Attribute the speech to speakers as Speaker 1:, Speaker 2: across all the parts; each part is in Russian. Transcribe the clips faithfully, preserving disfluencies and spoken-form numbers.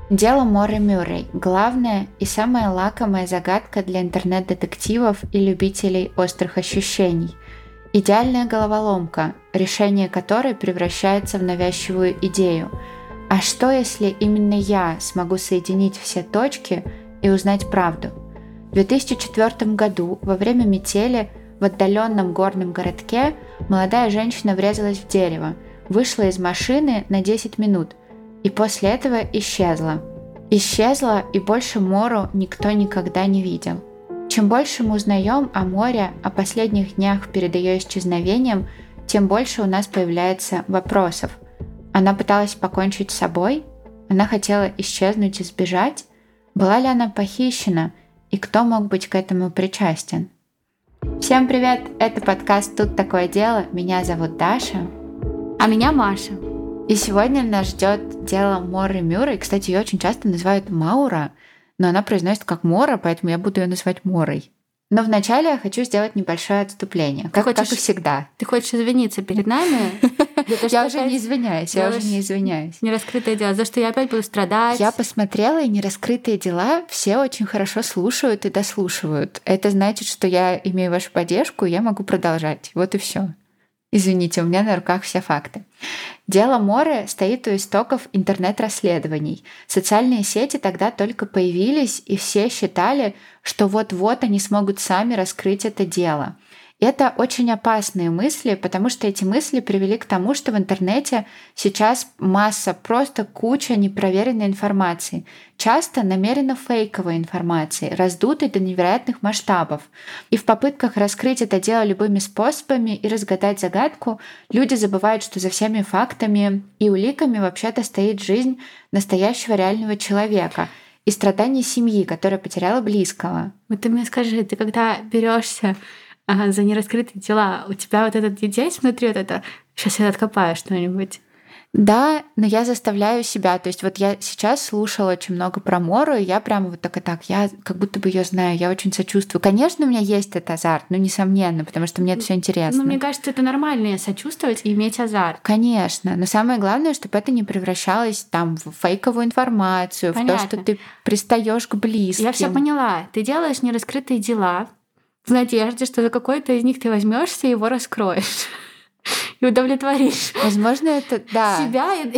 Speaker 1: Дело Моры Мюррей – главная и самая лакомая загадка для интернет-детективов и любителей острых ощущений. Идеальная головоломка, решение которой превращается в навязчивую идею. А что, если именно я смогу соединить все точки и узнать правду? В две тысячи четвёртом году, во время метели, в отдаленном горном городке молодая женщина врезалась в дерево, вышла из машины на десять минут и после этого исчезла. Исчезла, и больше Мору никто никогда не видел. Чем больше мы узнаем о Море, о последних днях перед ее исчезновением, тем больше у нас появляется вопросов. Она пыталась покончить с собой? Она хотела исчезнуть и сбежать? Была ли она похищена? И кто мог быть к этому причастен? Всем привет! Это подкаст «Тут такое дело». Меня зовут Даша.
Speaker 2: А меня Маша.
Speaker 1: И сегодня нас ждет дело Моры Мюррей. Кстати, ее очень часто называют Маура, но она произносится как Мора, поэтому я буду ее называть Морой. Но вначале я хочу сделать небольшое отступление, как, хочешь, как и всегда.
Speaker 2: Ты хочешь извиниться перед нами?
Speaker 1: Я уже не извиняюсь, я уже не извиняюсь.
Speaker 2: Нераскрытое дело, за что я опять буду страдать.
Speaker 1: Я посмотрела, и нераскрытые дела все очень хорошо слушают и дослушивают. Это значит, что я имею вашу поддержку, и я могу продолжать. Вот и все. Извините, у меня на руках все факты. Дело Моры стоит у истоков интернет-расследований. Социальные сети тогда только появились, и все считали, что вот-вот они смогут сами раскрыть это дело. И это очень опасные мысли, потому что эти мысли привели к тому, что в интернете сейчас масса, просто куча непроверенной информации, часто намеренно фейковой информации, раздутой до невероятных масштабов. И в попытках раскрыть это дело любыми способами и разгадать загадку, люди забывают, что за всеми фактами и уликами вообще-то стоит жизнь настоящего реального человека и страдания семьи, которая потеряла близкого.
Speaker 2: Вот ты мне скажи, ты когда берешься А, за нераскрытые дела, у тебя вот этот есть внутри вот это, сейчас я откопаю что-нибудь.
Speaker 1: Да, но я заставляю себя, то есть вот я сейчас слушала очень много про Мору, и я прямо вот так и так, я как будто бы ее знаю, я очень сочувствую. Конечно, у меня есть этот азарт, ну, несомненно, потому что мне это все интересно.
Speaker 2: Ну, мне кажется, это нормально сочувствовать и иметь азарт.
Speaker 1: Конечно, но самое главное, чтобы это не превращалось там в фейковую информацию, Понятно. в то, что ты пристаешь к близким.
Speaker 2: Я все поняла. Ты делаешь нераскрытые дела в надежде, что за какой-то из них ты возьмешься и его раскроешь. И удовлетворишь.
Speaker 1: Возможно, это да.
Speaker 2: Себя и,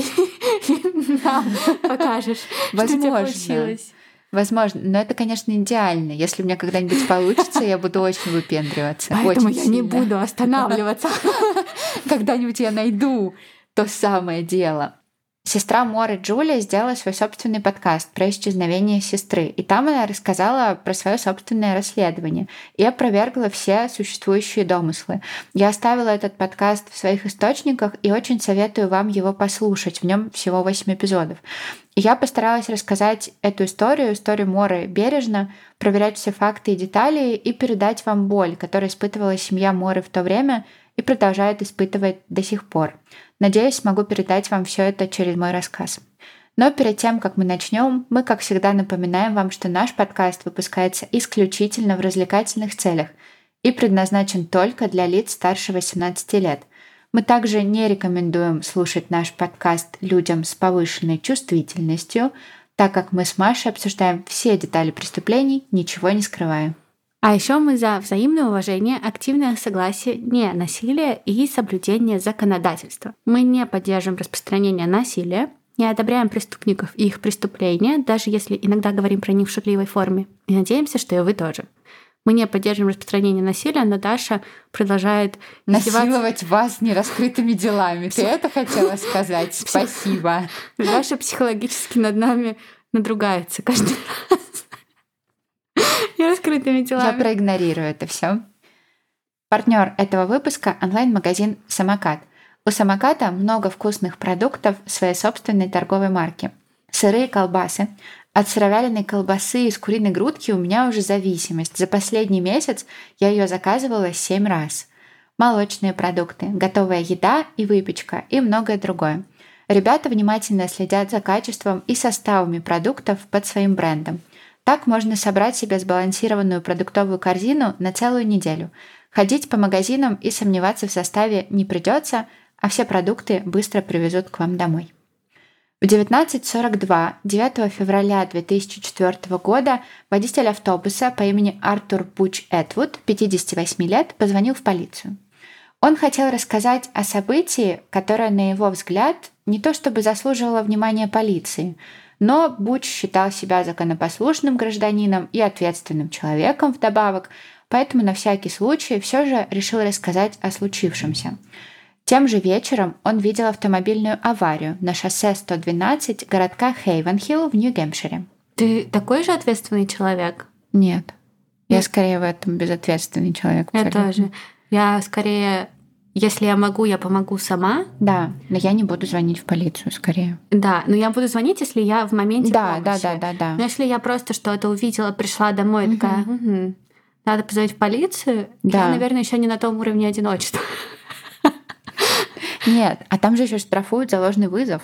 Speaker 2: и нам покажешь,
Speaker 1: Возможно.
Speaker 2: что у тебя получилось.
Speaker 1: Возможно, но это, конечно, идеально. Если у меня когда-нибудь получится, я буду очень выпендриваться.
Speaker 2: Поэтому
Speaker 1: очень
Speaker 2: я
Speaker 1: сильно.
Speaker 2: не буду останавливаться.
Speaker 1: Когда-нибудь я найду то самое дело. Сестра Моры Джулия сделала свой собственный подкаст про исчезновение сестры, и там она рассказала про свое собственное расследование и опровергла все существующие домыслы. Я оставила этот подкаст в своих источниках и очень советую вам его послушать. В нем всего восемь эпизодов. И я постаралась рассказать эту историю, историю Моры бережно, проверять все факты и детали и передать вам боль, которую испытывала семья Моры в то время и продолжает испытывать до сих пор. Надеюсь, смогу передать вам все это через мой рассказ. Но перед тем, как мы начнем, мы, как всегда, напоминаем вам, что наш подкаст выпускается исключительно в развлекательных целях и предназначен только для лиц старше восемнадцати лет. Мы также не рекомендуем слушать наш подкаст людям с повышенной чувствительностью, так как мы с Машей обсуждаем все детали преступлений, ничего не скрывая.
Speaker 2: А еще мы за взаимное уважение, активное согласие, не насилие и соблюдение законодательства. Мы не поддерживаем распространение насилия, не одобряем преступников и их преступления, даже если иногда говорим про них в шутливой форме. И надеемся, что и вы тоже. Мы не поддерживаем распространение насилия, но Даша продолжает
Speaker 1: насиловать вас нераскрытыми делами. Ты это хотела сказать? Спасибо.
Speaker 2: Даша психологически над нами надругается каждый раз. Нераскрытыми делами.
Speaker 1: Я проигнорирую это все. Партнер этого выпуска — онлайн-магазин «Самокат». У «Самоката» много вкусных продуктов своей собственной торговой марки. Сырые колбасы. От сыровяленой колбасы из куриной грудки у меня уже зависимость. За последний месяц я ее заказывала семь раз. Молочные продукты, готовая еда и выпечка и многое другое. Ребята внимательно следят за качеством и составами продуктов под своим брендом. Так можно собрать себе сбалансированную продуктовую корзину на целую неделю. Ходить по магазинам и сомневаться в составе не придется, а все продукты быстро привезут к вам домой. В девятнадцать сорок два, девятого февраля две тысячи четвёртого года, водитель автобуса по имени Артур Буч Этвуд, пятьдесят восемь лет, позвонил в полицию. Он хотел рассказать о событии, которое, на его взгляд, не то чтобы заслуживало внимания полиции, но Буч считал себя законопослушным гражданином и ответственным человеком вдобавок, поэтому на всякий случай все же решил рассказать о случившемся. Тем же вечером он видел автомобильную аварию на шоссе сто двенадцать городка Хейвенхилл в Нью-Гэмпшире.
Speaker 2: Ты такой же ответственный человек?
Speaker 1: Нет. Я скорее в этом безответственный человек.
Speaker 2: Я тоже. Я скорее, если я могу, я помогу сама.
Speaker 1: Да, но я не буду звонить в полицию скорее.
Speaker 2: Да, но я буду звонить, если я в моменте
Speaker 1: да,
Speaker 2: помощи.
Speaker 1: Да, да, да, да.
Speaker 2: Но если я просто что-то увидела, пришла домой, угу. такая, угу, надо позвонить в полицию, да. я, наверное, еще не на том уровне одиночества.
Speaker 1: Нет, а там же еще штрафуют за ложный вызов.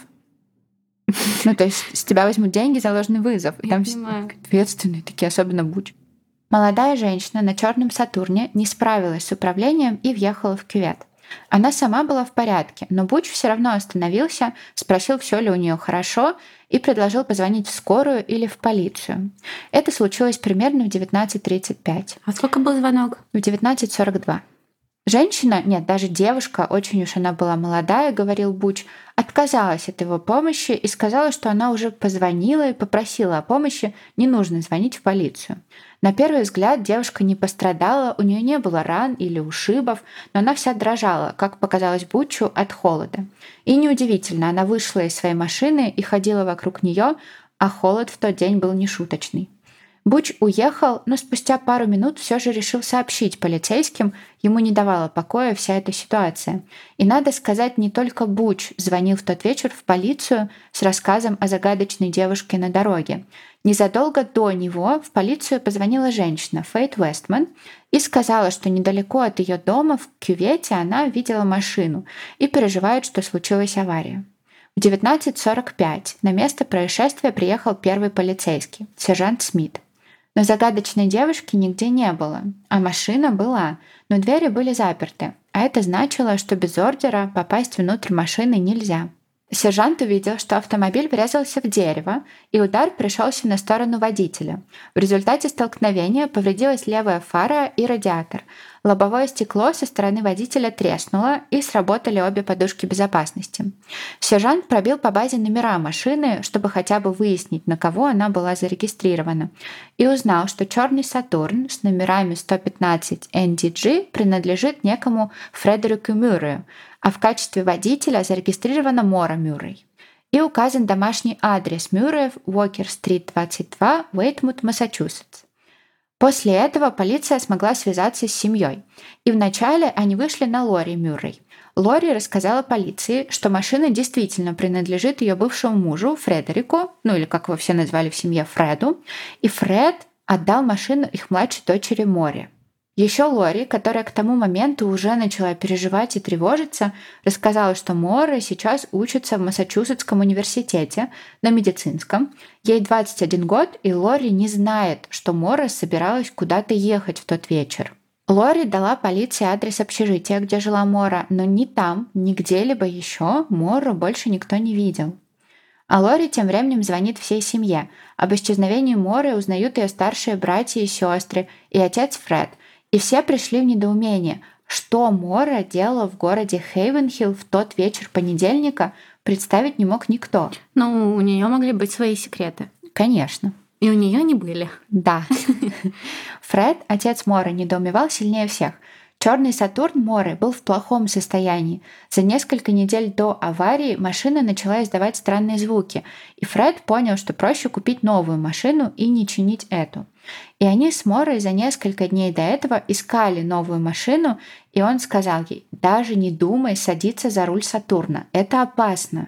Speaker 1: Ну, то есть с тебя возьмут деньги за ложный вызов. И там ответственные такие, особенно Буч. Молодая женщина на черном Сатурне не справилась с управлением и въехала в кювет. Она сама была в порядке, но Буч все равно остановился, спросил, все ли у нее хорошо, и предложил позвонить в скорую или в полицию. Это случилось примерно в девятнадцать тридцать пять.
Speaker 2: А сколько был звонок?
Speaker 1: В девятнадцать сорок два. Женщина, нет, даже девушка, очень уж она была молодая, говорил Буч, отказалась от его помощи и сказала, что она уже позвонила и попросила о помощи, не нужно звонить в полицию. На первый взгляд девушка не пострадала, у нее не было ран или ушибов, но она вся дрожала, как показалось Бучу, от холода. И неудивительно, она вышла из своей машины и ходила вокруг нее, а холод в тот день был нешуточный. Буч уехал, но спустя пару минут все же решил сообщить полицейским, ему не давала покоя вся эта ситуация. И надо сказать, не только Буч звонил в тот вечер в полицию с рассказом о загадочной девушке на дороге. Незадолго до него в полицию позвонила женщина Фейт Вестман и сказала, что недалеко от ее дома в кювете она видела машину и переживает, что случилась авария. В девятнадцать сорок пять на место происшествия приехал первый полицейский, сержант Смит. Но загадочной девушки нигде не было, а машина была, но двери были заперты, а это значило, что без ордера попасть внутрь машины нельзя. Сержант увидел, что автомобиль врезался в дерево, и удар пришелся на сторону водителя. В результате столкновения повредилась левая фара и радиатор. Лобовое стекло со стороны водителя треснуло, и сработали обе подушки безопасности. Сержант пробил по базе номера машины, чтобы хотя бы выяснить, на кого она была зарегистрирована, и узнал, что черный Сатурн с номерами сто пятнадцать эн ди джи принадлежит некому Фредерику Мюррею, а в качестве водителя зарегистрирована Мора Мюррей. И указан домашний адрес Мюрреев, Уокер-стрит, двадцать два, Уэйтмут, Массачусетс. После этого полиция смогла связаться с семьей, и вначале они вышли на Лори Мюррей. Лори рассказала полиции, что машина действительно принадлежит ее бывшему мужу Фредерику, ну или как его все назвали в семье, Фреду, и Фред отдал машину их младшей дочери Море. Еще Лори, которая к тому моменту уже начала переживать и тревожиться, рассказала, что Мора сейчас учится в Массачусетском университете на медицинском. Ей двадцать один год, и Лори не знает, что Мора собиралась куда-то ехать в тот вечер. Лори дала полиции адрес общежития, где жила Мора, но ни там, ни где-либо еще Мору больше никто не видел. А Лори тем временем звонит всей семье. Об исчезновении Моры узнают ее старшие братья и сестры, и отец Фред. И все пришли в недоумение, что Мора делала в городе Хейвенхилл в тот вечер понедельника, представить не мог никто.
Speaker 2: Ну, у нее могли быть свои секреты.
Speaker 1: Конечно.
Speaker 2: И у нее не были.
Speaker 1: Да. Фред, отец Моры, недоумевал сильнее всех. Черный Сатурн Моры был в плохом состоянии. За несколько недель до аварии машина начала издавать странные звуки, и Фред понял, что проще купить новую машину и не чинить эту. И они с Морой за несколько дней до этого искали новую машину, и он сказал ей: «Даже не думай садиться за руль Сатурна, это опасно».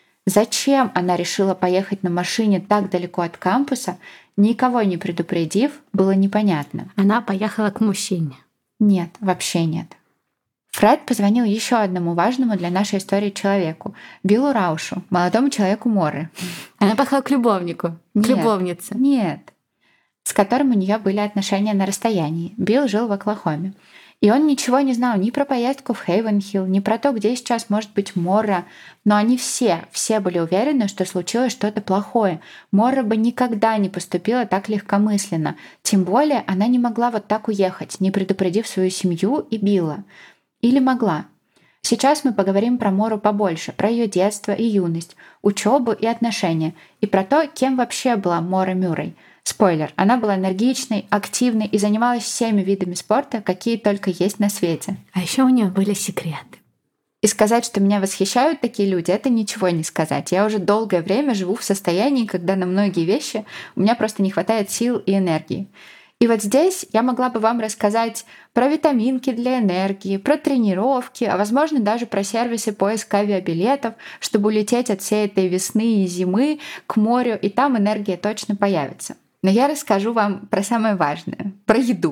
Speaker 1: Зачем она решила поехать на машине так далеко от кампуса, никого не предупредив, было непонятно.
Speaker 2: Она поехала к мужчине.
Speaker 1: Нет, вообще нет. Фред позвонил еще одному важному для нашей истории человеку, Биллу Раушу, молодому человеку Моры.
Speaker 2: Она поехала к любовнику, к
Speaker 1: нет,
Speaker 2: любовнице.
Speaker 1: Нет, с которым у нее были отношения на расстоянии. Билл жил в Оклахоме. И он ничего не знал ни про поездку в Хейвенхилл, ни про то, где сейчас может быть Морра. Но они все, все были уверены, что случилось что-то плохое. Морра бы никогда не поступила так легкомысленно. Тем более она не могла вот так уехать, не предупредив свою семью и Билла. Или могла? Сейчас мы поговорим про Мору побольше, про ее детство и юность, учебу и отношения, и про то, кем вообще была Мора Мюррей. Спойлер, она была энергичной, активной и занималась всеми видами спорта, какие только есть на свете.
Speaker 2: А еще у нее были секреты.
Speaker 1: И сказать, что меня восхищают такие люди, это ничего не сказать. Я уже долгое время живу в состоянии, когда на многие вещи у меня просто не хватает сил и энергии. И вот здесь я могла бы вам рассказать про витаминки для энергии, про тренировки, а возможно даже про сервисы поиска авиабилетов, чтобы улететь от всей этой весны и зимы к морю, и там энергия точно появится. Но я расскажу вам про самое важное, про еду.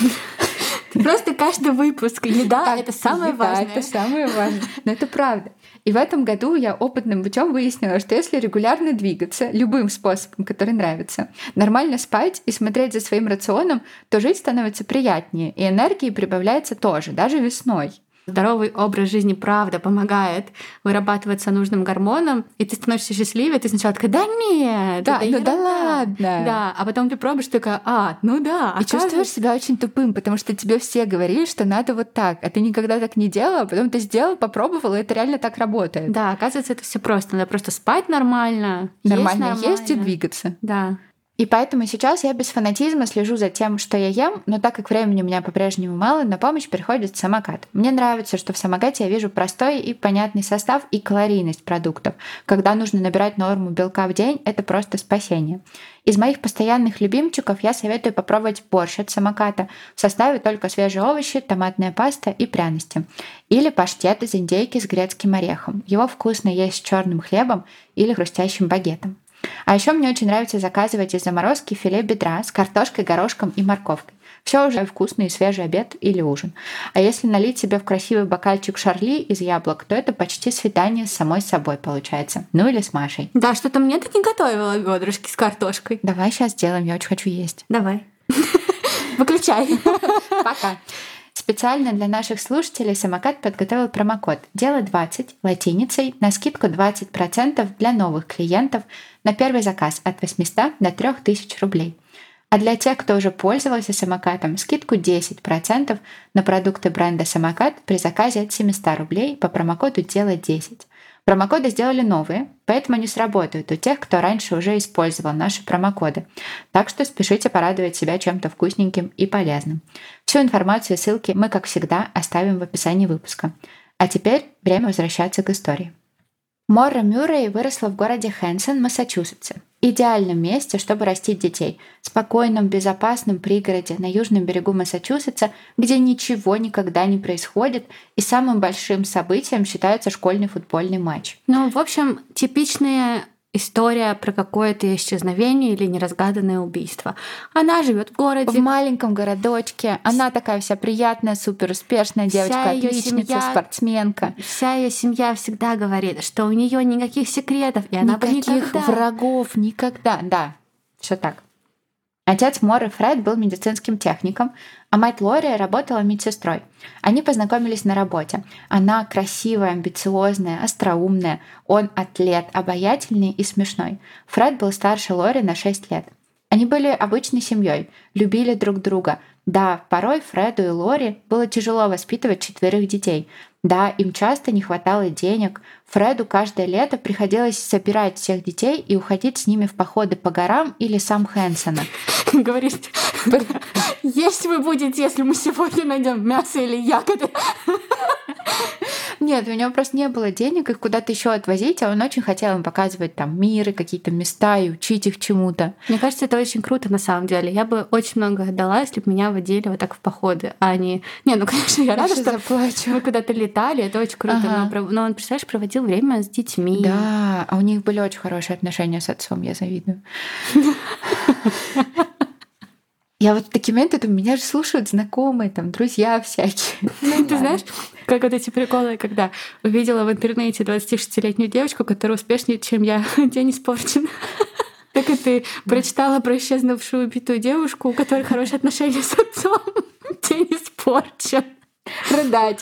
Speaker 2: Просто каждый выпуск еда — это самое важное.
Speaker 1: Это самое важное. Но это правда. И в этом году я опытным путем выяснила, что если регулярно двигаться любым способом, который нравится, нормально спать и смотреть за своим рационом, то жить становится приятнее, и энергии прибавляется тоже, даже весной.
Speaker 2: Здоровый образ жизни правда помогает вырабатываться нужным гормоном, и ты становишься счастливее. Ты сначала такая: да нет,
Speaker 1: да,
Speaker 2: ну
Speaker 1: да ладно.
Speaker 2: Да, а потом ты пробуешь, такая: а, ну да.
Speaker 1: И чувствуешь себя очень тупым, потому что тебе все говорили, что надо вот так, а ты никогда так не делала, а потом ты сделал, попробовала, и это реально так работает.
Speaker 2: Да, оказывается, это все просто. Надо просто спать нормально,
Speaker 1: нормально
Speaker 2: есть нормально,
Speaker 1: есть и двигаться.
Speaker 2: Да.
Speaker 1: И поэтому сейчас я без фанатизма слежу за тем, что я ем, но так как времени у меня по-прежнему мало, на помощь приходит самокат. Мне нравится, что в самокате я вижу простой и понятный состав и калорийность продуктов. Когда нужно набирать норму белка в день, это просто спасение. Из моих постоянных любимчиков я советую попробовать борщ от самоката. В составе только свежие овощи, томатная паста и пряности. Или паштет из индейки с грецким орехом. Его вкусно есть с черным хлебом или хрустящим багетом. А еще мне очень нравится заказывать из заморозки филе бедра с картошкой, горошком и морковкой. Все уже вкусный и свежий обед или ужин. А если налить себе в красивый бокальчик шарли из яблок, то это почти свидание с самой собой получается. Ну или с Машей.
Speaker 2: Да, что-то мне ты не готовила бедрышки с картошкой.
Speaker 1: Давай сейчас сделаем, я очень хочу есть.
Speaker 2: Давай. Выключай.
Speaker 1: Пока. Специально для наших слушателей самокат подготовил промокод «Дело двадцать» латиницей на скидку двадцать процентов для новых клиентов на первый заказ от восемьсот до трёх тысяч рублей. А для тех, кто уже пользовался самокатом, скидку десять процентов на продукты бренда «Самокат» при заказе от семьсот рублей по промокоду «Дело десять». Промокоды сделали новые, поэтому они сработают у тех, кто раньше уже использовал наши промокоды. Так что спешите порадовать себя чем-то вкусненьким и полезным. Всю информацию и ссылки мы, как всегда, оставим в описании выпуска. А теперь время возвращаться к истории. Мора Мюррей выросла в городе Хэнсон, Массачусетсе. Идеальном месте, чтобы растить детей. Спокойном, безопасном пригороде на южном берегу Массачусетса, где ничего никогда не происходит, и самым большим событием считается школьный футбольный матч.
Speaker 2: Ну, в общем, типичная история про какое-то исчезновение или неразгаданное убийство. Она живет в городе.
Speaker 1: В маленьком городочке. Она такая вся приятная, супер успешная девочка, отличница, семья, спортсменка.
Speaker 2: Вся ее семья всегда говорит, что у нее никаких секретов, и она
Speaker 1: никаких
Speaker 2: бы никогда...
Speaker 1: врагов, никогда. Да, все так. Отец Моры Фред был медицинским техником, а мать Лори работала медсестрой. Они познакомились на работе. Она красивая, амбициозная, остроумная. Он атлет, обаятельный и смешной. Фред был старше Лори на шесть лет. Они были обычной семьей, любили друг друга. Да, порой Фреду и Лори было тяжело воспитывать четверых детей. Да, им часто не хватало денег. Фреду каждое лето приходилось собирать всех детей и уходить с ними в походы по горам или сам Хэнсона.
Speaker 2: Говорит, есть вы будете, если мы сегодня найдем мясо или ягоды.
Speaker 1: Нет, у него просто не было денег их куда-то еще отвозить, а он очень хотел им показывать там мир и какие-то места и учить их чему-то.
Speaker 2: Мне кажется, это очень круто на самом деле. Я бы очень много отдала, если бы меня водили вот так в походы, а не... Не, ну, конечно, я рада, что
Speaker 1: заплачу.
Speaker 2: Мы куда-то летали, это очень круто. Ага. Но, но он, представляешь, проводил время с детьми.
Speaker 1: Да, а у них были очень хорошие отношения с отцом, я завидую. Я вот в такие моменты, меня же слушают знакомые, там, друзья всякие.
Speaker 2: Ну, ты знаешь, как вот эти приколы, когда увидела в интернете двадцатишестилетнюю девочку, которая успешнее, чем я, день испорчен. Так и ты прочитала про исчезнувшую убитую девушку, у которой хорошие отношения с отцом. День испорчен. порчу.
Speaker 1: Рыдать.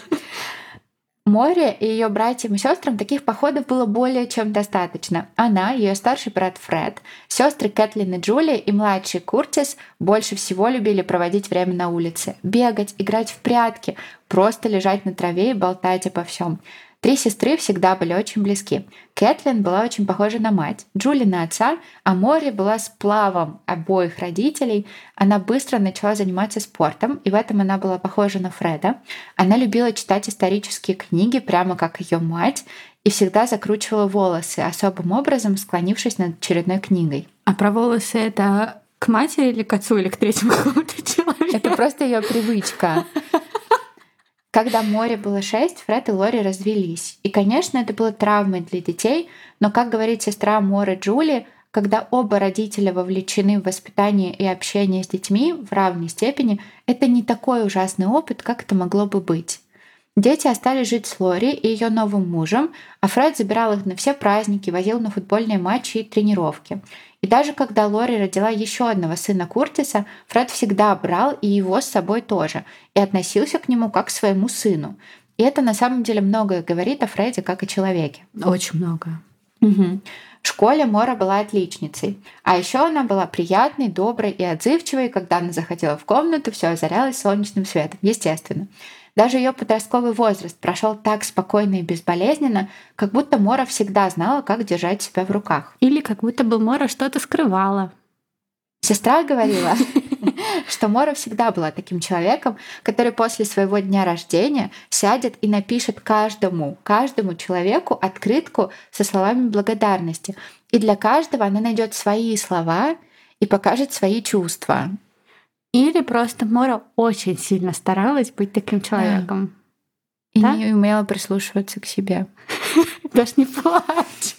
Speaker 1: Море и ее братьям и сестрам таких походов было более чем достаточно. Она, ее старший брат Фред, сестры Кэтлин и Джули и младший Куртис больше всего любили проводить время на улице. Бегать, играть в прятки, просто лежать на траве и болтать обо всем. Три сестры всегда были очень близки. Кэтлин была очень похожа на мать, Джули на отца, а Мори была сплавом обоих родителей. Она быстро начала заниматься спортом, и в этом она была похожа на Фреда. Она любила читать исторические книги, прямо как ее мать, и всегда закручивала волосы, особым образом склонившись над очередной книгой.
Speaker 2: А про волосы это к матери или к отцу, или к третьему какому-то человеку?
Speaker 1: Это просто ее привычка. Когда Море было шесть, Фред и Лори развелись. И, конечно, это было травмой для детей, но, как говорит сестра Море Джули, когда оба родителя вовлечены в воспитание и общение с детьми в равной степени, это не такой ужасный опыт, как это могло бы быть. Дети остались жить с Лори и ее новым мужем, а Фред забирал их на все праздники, возил на футбольные матчи и тренировки. И даже когда Лори родила еще одного сына Куртиса, Фред всегда брал и его с собой тоже, и относился к нему как к своему сыну. И это на самом деле многое говорит о Фреде как о человеке.
Speaker 2: Очень много.
Speaker 1: Угу. В школе Мора была отличницей. А еще она была приятной, доброй и отзывчивой. Когда она заходила в комнату, все озарялось солнечным светом, естественно. Даже ее подростковый возраст прошел так спокойно и безболезненно, как будто Мора всегда знала, как держать себя в руках.
Speaker 2: Или как будто бы Мора что-то скрывала.
Speaker 1: Сестра говорила, что Мора всегда была таким человеком, который после своего дня рождения сядет и напишет каждому, каждому человеку открытку со словами благодарности. И для каждого она найдет свои слова и покажет свои чувства.
Speaker 2: Или просто Мора очень сильно старалась быть таким человеком.
Speaker 1: И
Speaker 2: да?
Speaker 1: не умела прислушиваться к себе.
Speaker 2: Даже не плачь.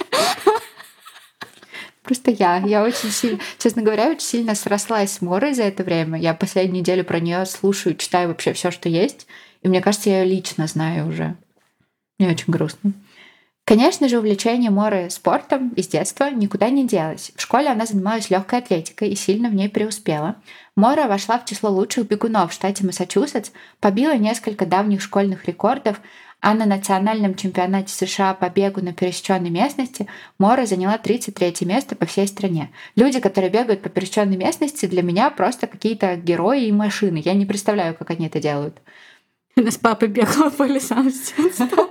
Speaker 1: Просто я. Я очень сильно, честно говоря, очень сильно срослась с Морой за это время. Я последнюю неделю про нее слушаю, читаю вообще все, что есть. И мне кажется, я ее лично знаю уже. Мне очень грустно. Конечно же, увлечение Моры спортом из детства никуда не делось. В школе она занималась легкой атлетикой и сильно в ней преуспела. Мора вошла в число лучших бегунов в штате Массачусетс, побила несколько давних школьных рекордов, а на национальном чемпионате США по бегу на пересеченной местности Мора заняла тридцать третье место по всей стране. Люди, которые бегают по пересеченной местности, для меня просто какие-то герои и машины. Я не представляю, как они это делают.
Speaker 2: У нас папа бегал по лесам с детства.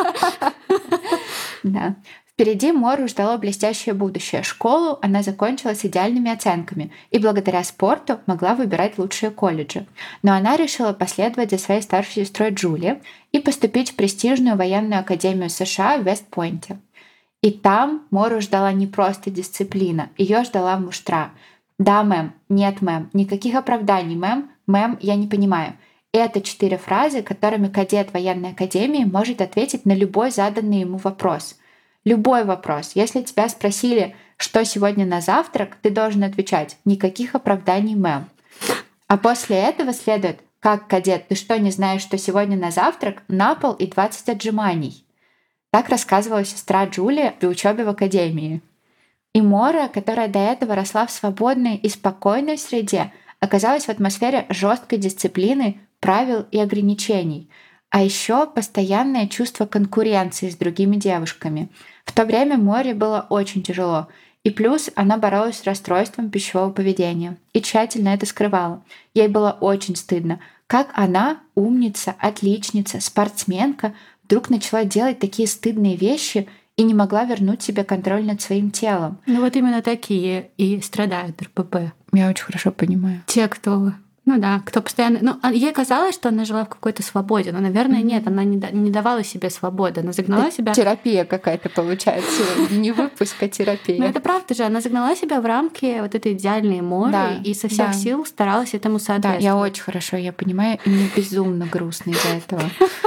Speaker 1: Да. Впереди Мору ждало блестящее будущее. Школу она закончила с идеальными оценками и благодаря спорту могла выбирать лучшие колледжи. Но она решила последовать за своей старшей сестрой Джули и поступить в престижную военную академию США в Вест-Пойнте. И там Мору ждала не просто дисциплина, ее ждала муштра. «Да, мэм», «Нет, мэм», «Никаких оправданий, мэм», «Мэм, я не понимаю». Это четыре фразы, которыми кадет военной академии может ответить на любой заданный ему вопрос. Любой вопрос. Если тебя спросили, что сегодня на завтрак, ты должен отвечать «Никаких оправданий, мэм». А после этого следует «Как, кадет, ты что, не знаешь, что сегодня на завтрак? На пол и двадцать отжиманий». Так рассказывала сестра Джулия при учебе в академии. И Мора, которая до этого росла в свободной и спокойной среде, оказалась в атмосфере жесткой дисциплины, правил и ограничений. А еще постоянное чувство конкуренции с другими девушками. В то время Море было очень тяжело. И плюс она боролась с расстройством пищевого поведения и тщательно это скрывала. Ей было очень стыдно. Как она, умница, отличница, спортсменка, вдруг начала делать такие стыдные вещи и не могла вернуть себе контроль над своим телом.
Speaker 2: Ну вот именно такие и страдают эр пэ пэ.
Speaker 1: Я очень хорошо понимаю.
Speaker 2: Те, кто... Ну да, кто постоянно... Ну, ей казалось, что она жила в какой-то свободе, но, наверное, mm-hmm. нет, она не, да... не давала себе свободы. Она загнала
Speaker 1: это
Speaker 2: себя...
Speaker 1: Терапия какая-то получается. Не выпуск, а терапия.
Speaker 2: Ну это правда же. Она загнала себя в рамки вот этой идеальной Моры да, и со всех да. сил старалась этому соответствовать.
Speaker 1: Да, я очень хорошо, я понимаю, и мне безумно грустно из-за этого.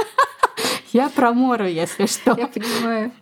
Speaker 2: Я про Мору, если что.
Speaker 1: Я понимаю.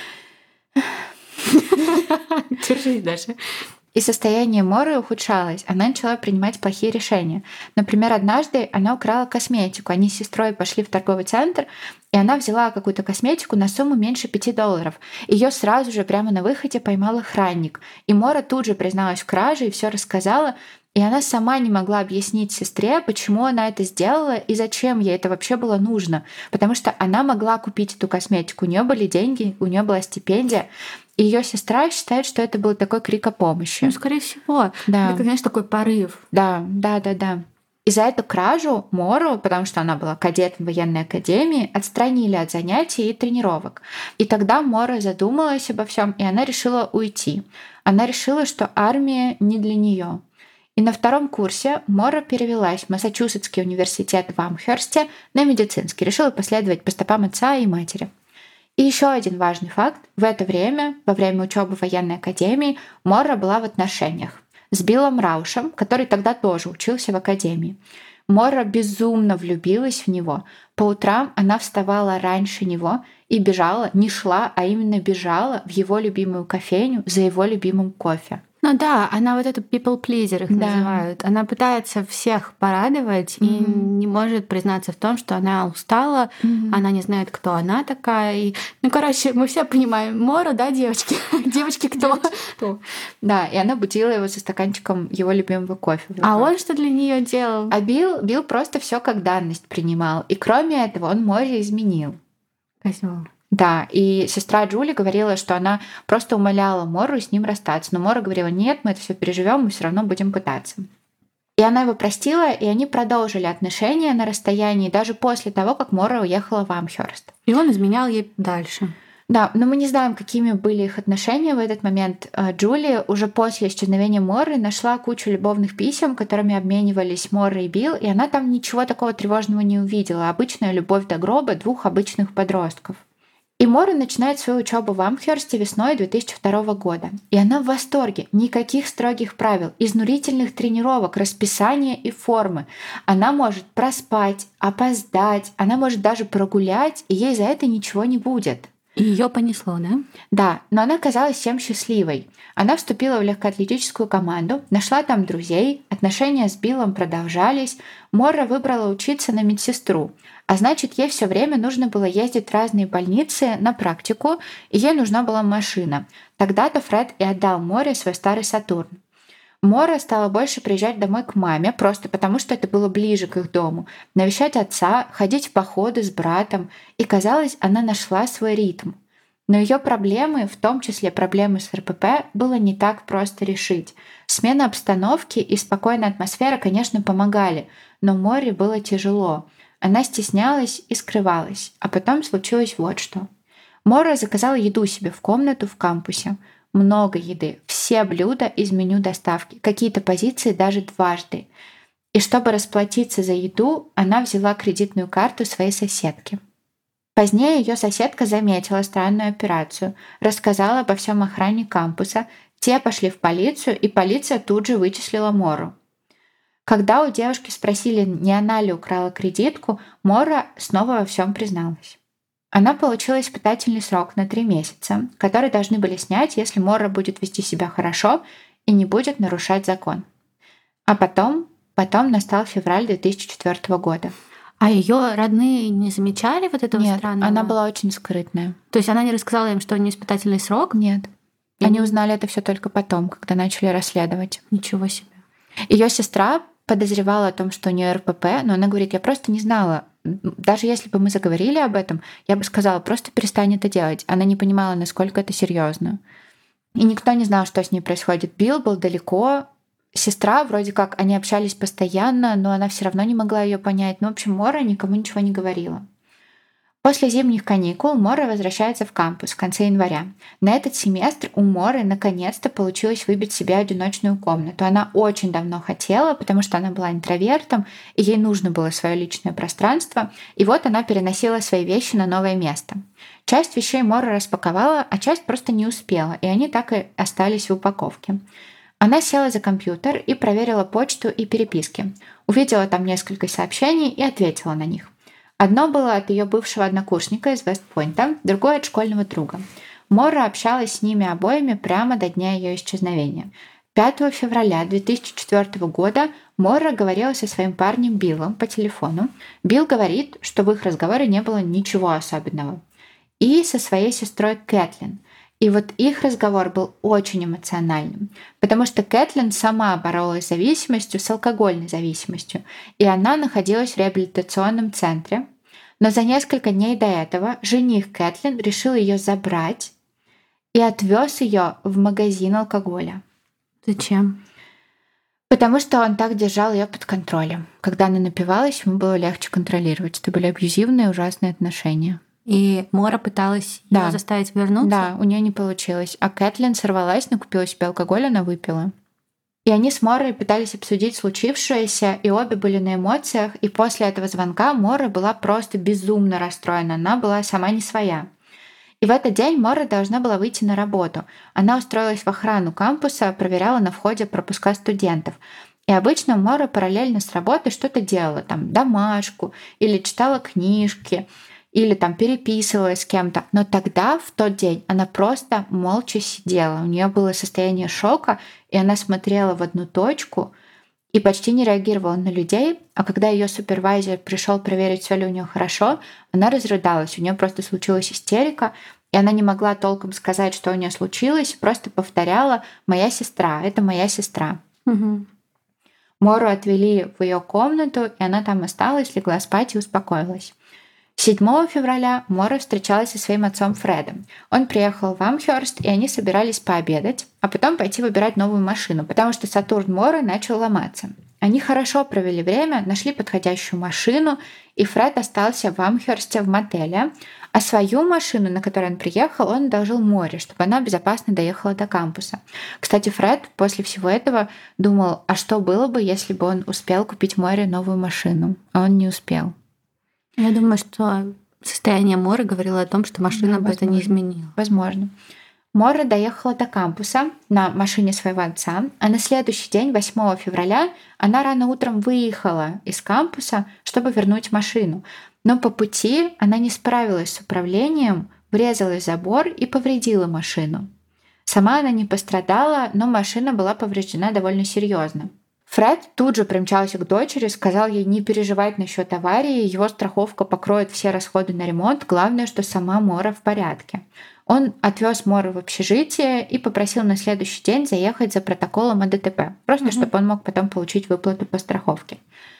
Speaker 2: Держись, Даша.
Speaker 1: И состояние Моры ухудшалось. Она начала принимать плохие решения. Например, однажды она украла косметику. Они с сестрой пошли в торговый центр, и она взяла какую-то косметику на сумму меньше пяти долларов. Ее сразу же прямо на выходе поймал охранник. И Мора тут же призналась в краже и все рассказала. И она сама не могла объяснить сестре, почему она это сделала и зачем ей это вообще было нужно. Потому что она могла купить эту косметику. У нее были деньги, у нее была стипендия. И ее сестра считает, что это был такой крик о помощи.
Speaker 2: Ну, скорее всего.
Speaker 1: Да.
Speaker 2: Это, знаешь, такой порыв.
Speaker 1: Да, да, да, да. И за эту кражу Мору, потому что она была кадетом военной академии, отстранили от занятий и тренировок. И тогда Мора задумалась обо всем, и она решила уйти. Она решила, что армия не для нее. И на втором курсе Мора перевелась в Массачусетский университет в Амхерсте на медицинский. Решила последовать по стопам отца и матери. И еще один важный факт. В это время, во время учебы в военной академии, Мора была в отношениях с Биллом Раушем, который тогда тоже учился в академии. Мора безумно влюбилась в него. По утрам она вставала раньше него и бежала, не шла, а именно бежала в его любимую кофейню за его любимым кофе.
Speaker 2: Ну да, она вот эту people pleaser их
Speaker 1: Да.
Speaker 2: называют. Она пытается всех порадовать
Speaker 1: Мгм.
Speaker 2: и не может признаться в том, что она устала,
Speaker 1: Мгм.
Speaker 2: она не знает, кто она такая. И... Ну, короче, мы все понимаем, Мора, да, девочки? Девочки кто?
Speaker 1: Да, и она будила его со стаканчиком его любимого кофе. в
Speaker 2: А
Speaker 1: руках.
Speaker 2: он что для нее делал?
Speaker 1: А Билл, Билл просто все как данность принимал. И кроме этого он Море изменил.
Speaker 2: Козёл.
Speaker 1: Да, и сестра Джули говорила, что она просто умоляла Мору с ним расстаться. Но Мора говорила: нет, мы это все переживем, мы все равно будем пытаться. И она его простила, и они продолжили отношения на расстоянии даже после того, как Мора уехала в Амхерст.
Speaker 2: И он изменял ей дальше.
Speaker 1: Да, но мы не знаем, какими были их отношения в этот момент. Э, Джули уже после исчезновения Моры нашла кучу любовных писем, которыми обменивались Мора и Билл, и она там ничего такого тревожного не увидела. Обычная любовь до гроба двух обычных подростков. И Мора начинает свою учебу в Амхерсте весной две тысячи второго года. И она в восторге. Никаких строгих правил, изнурительных тренировок, расписания и формы. Она может проспать, опоздать, она может даже прогулять, и ей за это ничего не будет.
Speaker 2: И ее понесло, да?
Speaker 1: Да, но она казалась всем счастливой. Она вступила в легкоатлетическую команду, нашла там друзей, отношения с Биллом продолжались. Мора выбрала учиться на медсестру. А значит, ей все время нужно было ездить в разные больницы на практику, и ей нужна была машина. Тогда-то Фред и отдал Море свой старый Сатурн. Мора стала больше приезжать домой к маме, просто потому что это было ближе к их дому, навещать отца, ходить в походы с братом, и, казалось, она нашла свой ритм. Но ее проблемы, в том числе проблемы с эр пэ пэ, было не так просто решить. Смена обстановки и спокойная атмосфера, конечно, помогали, но Море было тяжело. Она стеснялась и скрывалась, а потом случилось вот что. Мора заказала еду себе в комнату в кампусе. Много еды, все блюда из меню доставки, какие-то позиции даже дважды. И чтобы расплатиться за еду, она взяла кредитную карту своей соседки. Позднее ее соседка заметила странную операцию, рассказала обо всем охране кампуса, те пошли в полицию, и полиция тут же вычислила Мору. Когда у девушки спросили, не она ли украла кредитку, Мора снова во всем призналась. Она получила испытательный срок на три месяца, который должны были снять, если Мора будет вести себя хорошо и не будет нарушать закон. А потом, потом настал февраль две тысячи четвёртого года.
Speaker 2: А ее родные не замечали вот этого
Speaker 1: Нет,
Speaker 2: странного?
Speaker 1: она была очень скрытная.
Speaker 2: То есть она не рассказала им, что у нее испытательный срок?
Speaker 1: Нет.
Speaker 2: И
Speaker 1: Они
Speaker 2: не-
Speaker 1: узнали это все только потом, когда начали расследовать.
Speaker 2: Ничего себе.
Speaker 1: Ее сестра подозревала о том, что у нее эр пэ пэ, но она говорит: я просто не знала. Даже если бы мы заговорили об этом, я бы сказала: просто перестань это делать. Она не понимала, насколько это серьезно. И никто не знал, что с ней происходит. Билл был далеко. Сестра, вроде как, они общались постоянно, но она все равно не могла ее понять. Ну, в общем, Мора никому ничего не говорила. После зимних каникул Мора возвращается в кампус в конце января. На этот семестр у Моры наконец-то получилось выбить себе одиночную комнату. Она очень давно хотела, потому что она была интровертом, и ей нужно было свое личное пространство. И вот она переносила свои вещи на новое место. Часть вещей Мора распаковала, а часть просто не успела, и они так и остались в упаковке. Она села за компьютер и проверила почту и переписки. Увидела там несколько сообщений и ответила на них. Одно было от ее бывшего однокурсника из Вестпойнта, другое от школьного друга. Мора общалась с ними обоими прямо до дня ее исчезновения. пятого февраля две тысячи четвёртого года Мора говорила со своим парнем Биллом по телефону. Билл говорит, что в их разговоре не было ничего особенного. И со своей сестрой Кэтлин. И вот их разговор был очень эмоциональным, потому что Кэтлин сама боролась с зависимостью, с алкогольной зависимостью, и она находилась в реабилитационном центре. Но за несколько дней до этого жених Кэтлин решил ее забрать и отвез ее в магазин алкоголя.
Speaker 2: Зачем?
Speaker 1: Потому что он так держал ее под контролем. Когда она напивалась, ему было легче контролировать. Это были абьюзивные, ужасные отношения.
Speaker 2: И Мора пыталась
Speaker 1: Да.
Speaker 2: ее заставить вернуться?
Speaker 1: Да, у нее не получилось. А Кэтлин сорвалась, накупила себе алкоголь, она выпила. И они с Морой пытались обсудить случившееся, и обе были на эмоциях. И после этого звонка Мора была просто безумно расстроена. Она была сама не своя. И в этот день Мора должна была выйти на работу. Она устроилась в охрану кампуса, проверяла на входе пропуска студентов. И обычно Мора параллельно с работой что-то делала, там домашку, или читала книжки, или там переписывалась с кем-то. Но тогда, в тот день, она просто молча сидела. У нее было состояние шока, и она смотрела в одну точку и почти не реагировала на людей. А когда ее супервайзер пришел проверить, все ли у нее хорошо, она разрыдалась. У нее просто случилась истерика, и она не могла толком сказать, что у нее случилось, просто повторяла: «Моя сестра, это моя сестра».
Speaker 2: Угу.
Speaker 1: Мору отвели в ее комнату, и она там осталась, легла спать и успокоилась. седьмого февраля Мора встречалась со своим отцом Фредом. Он приехал в Амхерст, и они собирались пообедать, а потом пойти выбирать новую машину, потому что Сатурн Моры начал ломаться. Они хорошо провели время, нашли подходящую машину, и Фред остался в Амхерсте в мотеле, а свою машину, на которой он приехал, он одолжил Море, чтобы она безопасно доехала до кампуса. Кстати, Фред после всего этого думал, а что было бы, если бы он успел купить Море новую машину, а он не успел.
Speaker 2: Я думаю, что состояние Моры говорило о том, что машина
Speaker 1: Да,
Speaker 2: бы это не изменила.
Speaker 1: Возможно. Мора доехала до кампуса на машине своего отца, а на следующий день, восьмого февраля, она рано утром выехала из кампуса, чтобы вернуть машину. Но по пути она не справилась с управлением, врезалась в забор и повредила машину. Сама она не пострадала, но машина была повреждена довольно серьезно. Фред тут же примчался к дочери, сказал ей не переживать насчет аварии, его страховка покроет все расходы на ремонт, главное, что сама Мора в порядке. Он отвез Мору в общежитие и попросил на следующий день заехать за протоколом о ДТП, просто mm-hmm. чтобы он мог потом получить выплату по страховке.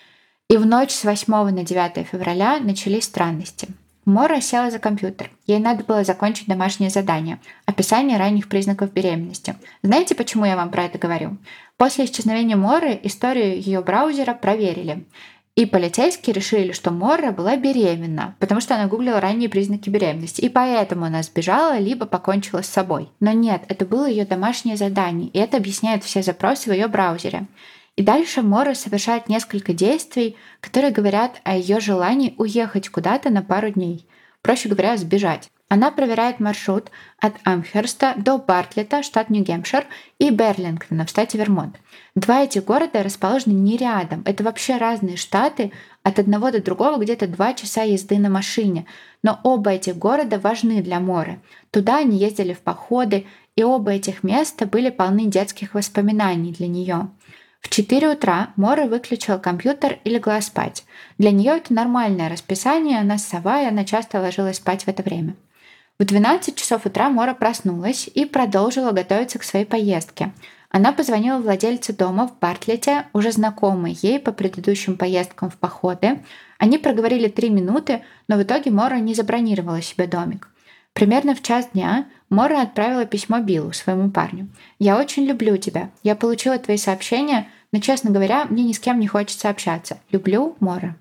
Speaker 1: И в ночь с восьмого на девятое февраля начались странности. Мора села за компьютер. Ей надо было закончить домашнее задание – описание ранних признаков беременности. Знаете, почему я вам про это говорю? После исчезновения Моры историю ее браузера проверили. И полицейские решили, что Мора была беременна, потому что она гуглила ранние признаки беременности. И поэтому она сбежала, либо покончила с собой. Но нет, это было ее домашнее задание, и это объясняет все запросы в ее браузере. И дальше Мора совершает несколько действий, которые говорят о ее желании уехать куда-то на пару дней. Проще говоря, сбежать. Она проверяет маршрут от Амхерста до Бартлета, штат Нью-Гэмпшир, и Берлингтона в штате Вермонт. Два этих города расположены не рядом. Это вообще разные штаты. От одного до другого где-то два часа езды на машине. Но оба этих города важны для Моры. Туда они ездили в походы, и оба этих места были полны детских воспоминаний для нее. В четыре утра Мора выключила компьютер и легла спать. Для нее это нормальное расписание, она сова, и она часто ложилась спать в это время. В двенадцать часов утра Мора проснулась и продолжила готовиться к своей поездке. Она позвонила владельцу дома в Бартлете, уже знакомой ей по предыдущим поездкам в походы. Они проговорили три минуты, но в итоге Мора не забронировала себе домик. Примерно в час дня Мора отправила письмо Биллу, своему парню. «Я очень люблю тебя. Я получила твои сообщения, но, честно говоря, мне ни с кем не хочется общаться. Люблю, Мора».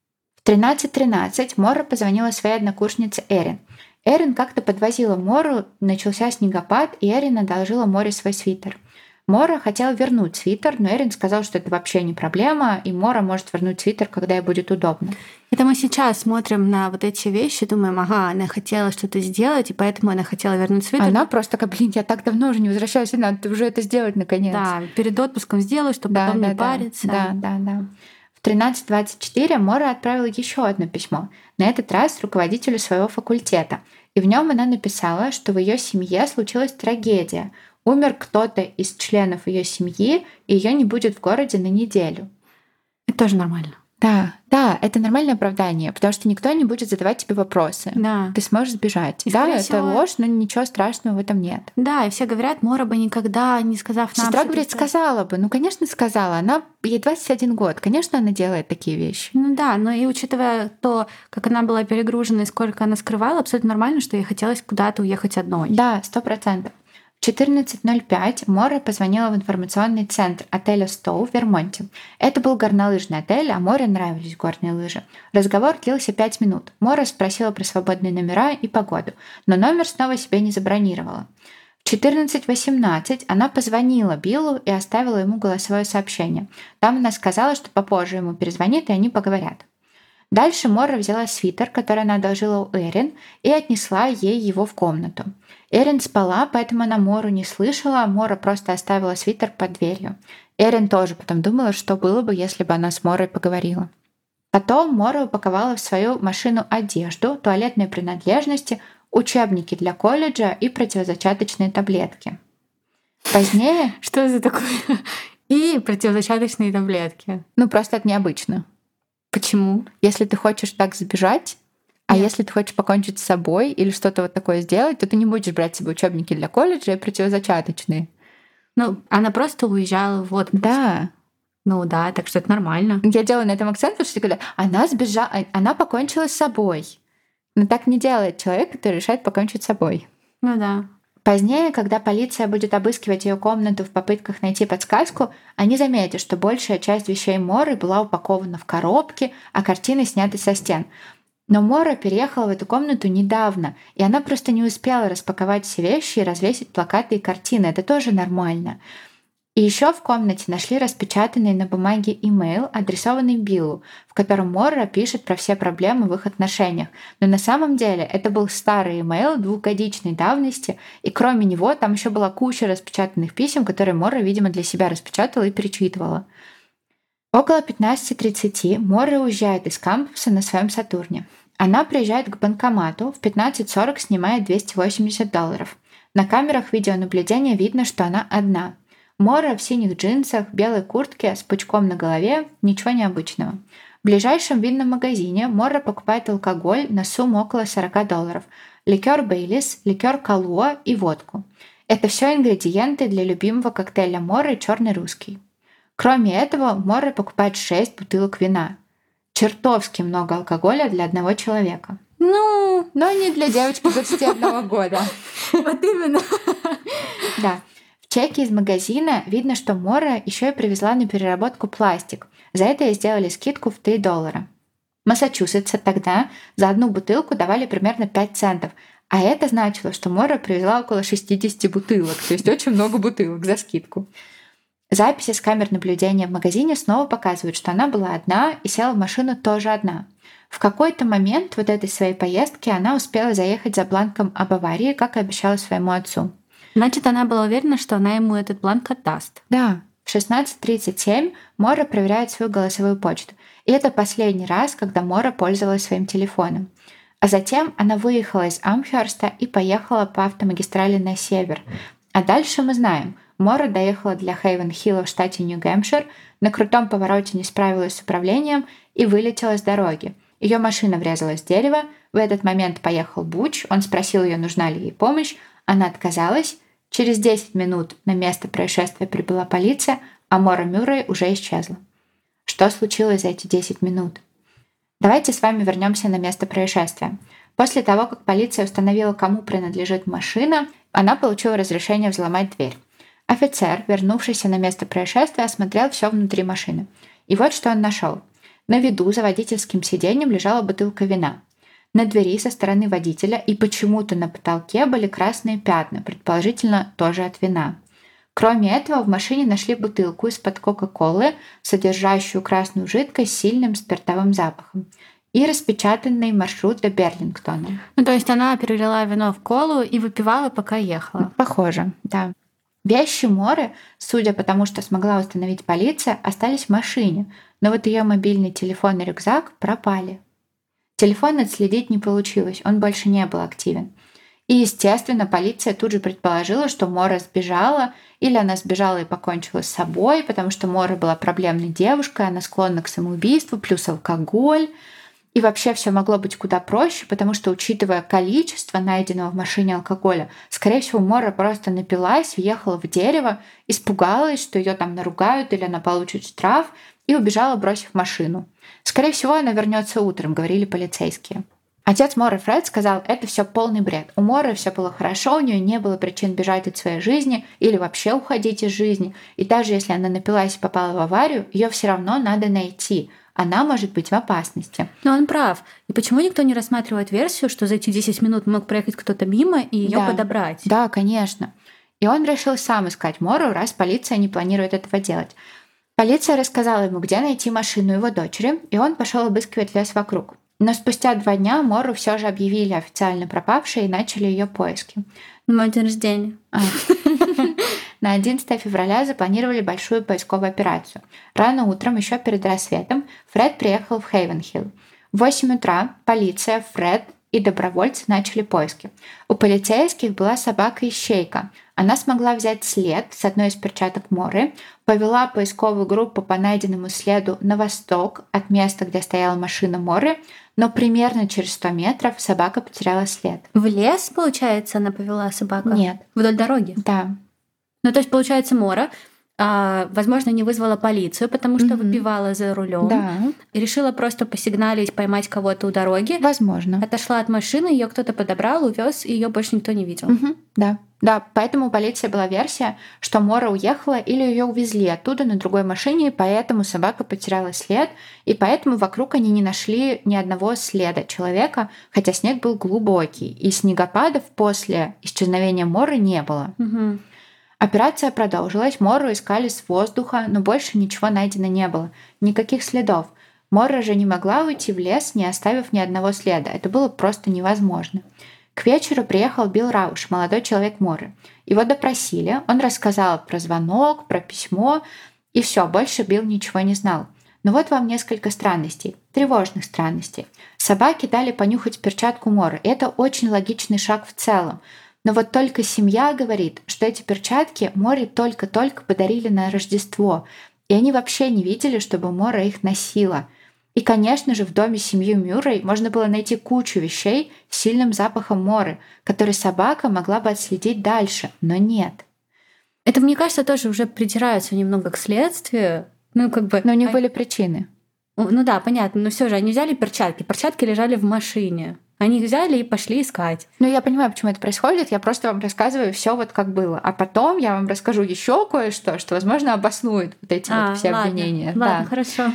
Speaker 1: В тринадцать тринадцать Мора позвонила своей однокурснице Эрин. Эрин как-то подвозила Мору, начался снегопад, и Эрин одолжила Море свой свитер. Мора хотела вернуть свитер, но Эрин сказал, что это вообще не проблема, и Мора может вернуть свитер, когда ей будет удобно.
Speaker 2: Это мы сейчас смотрим на вот эти вещи, думаем, ага, она хотела что-то сделать, и поэтому она хотела вернуть свитер.
Speaker 1: Она просто такая, блин, я так давно уже не возвращаюсь, и надо уже это сделать наконец.
Speaker 2: Да, перед отпуском сделаю, чтобы
Speaker 1: да,
Speaker 2: потом
Speaker 1: да,
Speaker 2: не
Speaker 1: да,
Speaker 2: париться.
Speaker 1: Да, да, да. В тринадцать двадцать четыре Мора отправила еще одно письмо, на этот раз руководителю своего факультета. И в нем она написала, что в ее семье случилась трагедия. Умер кто-то из членов ее семьи, и ее не будет в городе на неделю.
Speaker 2: Это тоже нормально.
Speaker 1: Да, да, это нормальное оправдание, потому что никто не будет задавать тебе вопросы.
Speaker 2: Да.
Speaker 1: Ты сможешь сбежать.
Speaker 2: И,
Speaker 1: да,
Speaker 2: скорее
Speaker 1: это
Speaker 2: всего,
Speaker 1: ложь, но ничего страшного в этом нет.
Speaker 2: Да, и все говорят, Мора бы никогда не сказав нам...
Speaker 1: Сестра
Speaker 2: что
Speaker 1: говорит,
Speaker 2: это-
Speaker 1: сказала бы. Ну, конечно, сказала. Она, ей двадцать один год. Конечно, она делает такие вещи.
Speaker 2: Ну да, но и учитывая то, как она была перегружена и сколько она скрывала, абсолютно нормально, что ей хотелось куда-то уехать одной.
Speaker 1: Да, сто процентов. В четырнадцать ноль пять Мора позвонила в информационный центр отеля Стоу в Вермонте. Это был горнолыжный отель, а Море нравились горные лыжи. Разговор длился пять минут. Мора спросила про свободные номера и погоду, но номер снова себе не забронировала. В четырнадцать восемнадцать она позвонила Биллу и оставила ему голосовое сообщение. Там она сказала, что попозже ему перезвонит, и они поговорят. Дальше Мора взяла свитер, который она одолжила у Эрин, и отнесла ей его в комнату. Эрин спала, поэтому она Мору не слышала, а Мора просто оставила свитер под дверью. Эрин тоже потом думала, что было бы, если бы она с Морой поговорила. Потом Мора упаковала в свою машину одежду, туалетные принадлежности, учебники для колледжа и противозачаточные таблетки. Позднее...
Speaker 2: Что за такое? И противозачаточные таблетки.
Speaker 1: Ну, просто это необычно.
Speaker 2: Почему?
Speaker 1: Если ты хочешь так сбежать, а
Speaker 2: Нет.
Speaker 1: если ты хочешь покончить с собой или что-то вот такое сделать, то ты не будешь брать с собой учебники для колледжа и противозачаточные.
Speaker 2: Ну, она просто уезжала в отпуск.
Speaker 1: Да.
Speaker 2: Ну да, так что это нормально.
Speaker 1: Я делаю на этом акцент, потому что когда она сбежала, она покончила с собой. Но так не делает человек, который решает покончить с собой.
Speaker 2: Ну да.
Speaker 1: Позднее, когда полиция будет обыскивать ее комнату в попытках найти подсказку, они заметят, что большая часть вещей Моры была упакована в коробки, а картины сняты со стен. Но Мора переехала в эту комнату недавно, и она просто не успела распаковать все вещи и развесить плакаты и картины. Это тоже нормально. И еще в комнате нашли распечатанный на бумаге имейл, адресованный Биллу, в котором Мора пишет про все проблемы в их отношениях. Но на самом деле это был старый имейл двухгодичной давности, и кроме него там еще была куча распечатанных писем, которые Мора, видимо, для себя распечатала и перечитывала. Около пятнадцать тридцать Мора уезжает из кампуса на своем Сатурне. Она приезжает к банкомату, в пятнадцать сорок снимает двести восемьдесят долларов. На камерах видеонаблюдения видно, что она одна. Мора в синих джинсах, белой куртке, с пучком на голове, ничего необычного. В ближайшем винном магазине Мора покупает алкоголь на сумму около сорок долларов, ликер Бейлис, ликер Калуа и водку. Это все ингредиенты для любимого коктейля Моры «Черный русский». Кроме этого, Мора покупает шесть бутылок вина. Чертовски много алкоголя для одного человека.
Speaker 2: Ну,
Speaker 1: но не для девочки двадцати одного года.
Speaker 2: Вот именно.
Speaker 1: Да. В чеке из магазина видно, что Мора еще и привезла на переработку пластик. За это ей сделали скидку в три доллара. В Массачусетсе тогда за одну бутылку давали примерно пять центов, а это значило, что Мора привезла около шестьдесят бутылок, то есть очень много бутылок за скидку. Записи с камер наблюдения в магазине снова показывают, что она была одна и села в машину тоже одна. В какой-то момент вот этой своей поездки она успела заехать за бланком об аварии, как и обещала своему отцу.
Speaker 2: Значит, она была уверена, что она ему этот бланк отдаст.
Speaker 1: Да. В шестнадцать тридцать семь Мора проверяет свою голосовую почту. И это последний раз, когда Мора пользовалась своим телефоном. А затем она выехала из Амхерста и поехала по автомагистрали на север. А дальше мы знаем. Мора доехала для Хейвен-Хилла в штате Нью-Гэмпшир, на крутом повороте не справилась с управлением и вылетела с дороги. Ее машина врезалась в дерево. В этот момент поехал Буч. Он спросил ее, нужна ли ей помощь. Она отказалась. Через десять минут на место происшествия прибыла полиция, а Мора Мюррей уже исчезла. Что случилось за эти десять минут? Давайте с вами вернемся на место происшествия. После того, как полиция установила, кому принадлежит машина, она получила разрешение взломать дверь. Офицер, вернувшийся на место происшествия, осмотрел все внутри машины. И вот что он нашел. На виду за водительским сиденьем лежала бутылка вина. На двери со стороны водителя и почему-то на потолке были красные пятна, предположительно тоже от вина. Кроме этого, в машине нашли бутылку из-под Кока-Колы, содержащую красную жидкость с сильным спиртовым запахом, и распечатанный маршрут до Берлингтона.
Speaker 2: Ну, то есть она перелила вино в колу и выпивала, пока ехала.
Speaker 1: Похоже, да. Вещи Моры, судя по тому, что смогла установить полиция, остались в машине, но вот ее мобильный телефон и рюкзак пропали. Телефон отследить не получилось, он больше не был активен. И, естественно, полиция тут же предположила, что Мора сбежала, или она сбежала и покончила с собой, потому что Мора была проблемной девушкой, она склонна к самоубийству, плюс алкоголь. И вообще все могло быть куда проще, потому что, учитывая количество найденного в машине алкоголя, скорее всего, Мора просто напилась, въехала в дерево, испугалась, что ее там наругают или она получит штраф, и убежала, бросив машину. Скорее всего, она вернется утром, говорили полицейские. Отец Моры Фред сказал, это все полный бред. У Моры все было хорошо, у нее не было причин бежать от своей жизни или вообще уходить из жизни. И даже если она напилась и попала в аварию, ее все равно надо найти. Она может быть в опасности.
Speaker 2: Но он прав. И почему никто не рассматривает версию, что за эти десять минут мог проехать кто-то мимо и ее
Speaker 1: да.
Speaker 2: подобрать?
Speaker 1: Да, конечно. И он решил сам искать Мору, раз полиция не планирует этого делать. Полиция рассказала ему, где найти машину его дочери, и он пошел обыскивать лес вокруг. Но спустя два дня Мору все же объявили официально пропавшей и начали ее поиски.
Speaker 2: Мой день рождения.
Speaker 1: А. На одиннадцатое февраля запланировали большую поисковую операцию. Рано утром, еще перед рассветом, Фред приехал в Хейвенхилл. В восемь утра полиция, Фред и добровольцы начали поиски. У полицейских была собака-ищейка. Она смогла взять след с одной из перчаток Моры, повела поисковую группу по найденному следу на восток от места, где стояла машина Моры, но примерно через сто метров собака потеряла след.
Speaker 2: В лес, получается, она повела собаку?
Speaker 1: Нет.
Speaker 2: Вдоль дороги?
Speaker 1: Да.
Speaker 2: Ну, то есть, получается, Мора, а, возможно, не вызвала полицию, потому что mm-hmm. выпивала за рулем.
Speaker 1: Да.
Speaker 2: И решила просто посигналить, поймать кого-то у дороги.
Speaker 1: Возможно.
Speaker 2: Отошла от машины, ее кто-то подобрал, увез, и ее больше никто не видел.
Speaker 1: Mm-hmm. Да. Да, поэтому у полиции была версия, что Мора уехала или ее увезли оттуда на другой машине, и поэтому собака потеряла след, и поэтому вокруг они не нашли ни одного следа человека, хотя снег был глубокий, и снегопадов после исчезновения Моры не было.
Speaker 2: Mm-hmm.
Speaker 1: Операция продолжилась, Мору искали с воздуха, но больше ничего найдено не было. Никаких следов. Мора же не могла уйти в лес, не оставив ни одного следа. Это было просто невозможно. К вечеру приехал Билл Рауш, молодой человек Моры. Его допросили, он рассказал про звонок, про письмо, и все, больше Билл ничего не знал. Но вот вам несколько странностей, тревожных странностей. Собаке дали понюхать перчатку Моры, и это очень логичный шаг в целом. Но вот только семья говорит, что эти перчатки Море только-только подарили на Рождество, и они вообще не видели, чтобы Мора их носила. И, конечно же, в доме семьи Мюррей можно было найти кучу вещей с сильным запахом Моры, которые собака могла бы отследить дальше, но нет.
Speaker 2: Это, мне кажется, тоже уже придираются немного к следствию. Ну, как бы...
Speaker 1: Но у них были причины.
Speaker 2: Ну да, понятно, но все же они взяли перчатки. Перчатки лежали в машине. Они их взяли и пошли искать.
Speaker 1: Ну, я понимаю, почему это происходит. Я просто вам рассказываю все вот как было. А потом я вам расскажу еще кое-что, что, возможно, обоснует вот эти а, вот все
Speaker 2: ладно,
Speaker 1: обвинения.
Speaker 2: Ладно,
Speaker 1: да.
Speaker 2: хорошо.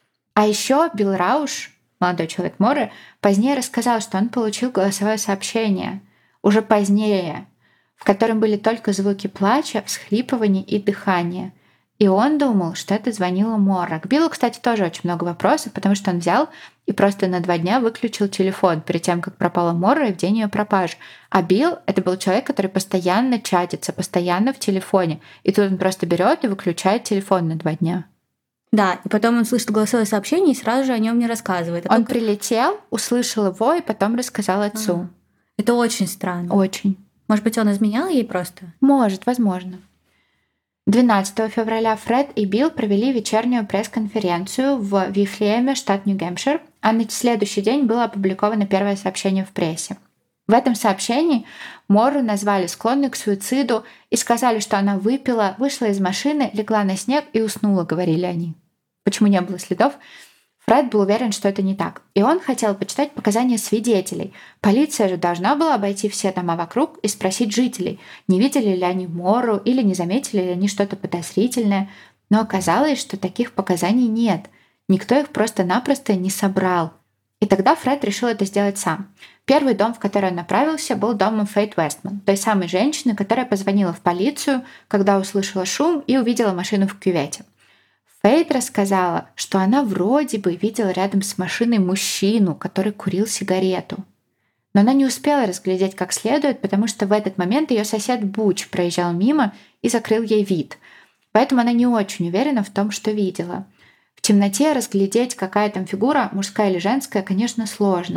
Speaker 1: А еще Билл Рауш, молодой человек Моры, позднее рассказал, что он получил голосовое сообщение, уже позднее, в котором были только звуки плача, всхлипывания и дыхания. И он думал, что это звонила Мора. К Биллу, кстати, тоже очень много вопросов, потому что он взял и просто на два дня выключил телефон перед тем, как пропала Мора и в день ее пропажи. А Билл — это был человек, который постоянно чатится, постоянно в телефоне. И тут он просто берет и выключает телефон на два дня.
Speaker 2: Да, и потом он слышит голосовое сообщение и сразу же о нем не рассказывает. А
Speaker 1: он
Speaker 2: только...
Speaker 1: прилетел, услышал его и потом рассказал отцу.
Speaker 2: А, это очень странно.
Speaker 1: Очень.
Speaker 2: Может быть, он изменял ей просто?
Speaker 1: Может, возможно. двенадцатого февраля Фред и Билл провели вечернюю пресс-конференцию в Вифлееме, штат Нью-Гэмпшир, а на следующий день было опубликовано первое сообщение в прессе. В этом сообщении Мору назвали склонной к суициду и сказали, что она выпила, вышла из машины, легла на снег и уснула, говорили они. Почему не было следов? Фред был уверен, что это не так. И он хотел почитать показания свидетелей. Полиция же должна была обойти все дома вокруг и спросить жителей, не видели ли они Мору или не заметили ли они что-то подозрительное. Но оказалось, что таких показаний нет. Никто их просто-напросто не собрал. И тогда Фред решил это сделать сам. Первый дом, в который он направился, был домом Фейт Вестман, той самой женщины, которая позвонила в полицию, когда услышала шум и увидела машину в кювете. Фейт рассказала, что она вроде бы видела рядом с машиной мужчину, который курил сигарету. Но она не успела разглядеть как следует, потому что в этот момент ее сосед Буч проезжал мимо и закрыл ей вид. Поэтому она не очень уверена в том, что видела. В темноте разглядеть, какая там фигура, мужская или женская, конечно, сложно.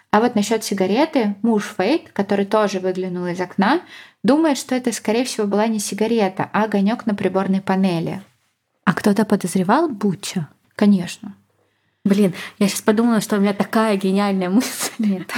Speaker 1: А вот насчет сигареты муж Фейт, который тоже выглянул из окна, думает, что это, скорее всего, была не сигарета, а огонек на приборной панели.
Speaker 2: А кто-то подозревал Бутча?
Speaker 1: Конечно.
Speaker 2: Блин, я сейчас подумала, что у меня такая гениальная мысль.
Speaker 1: Нет.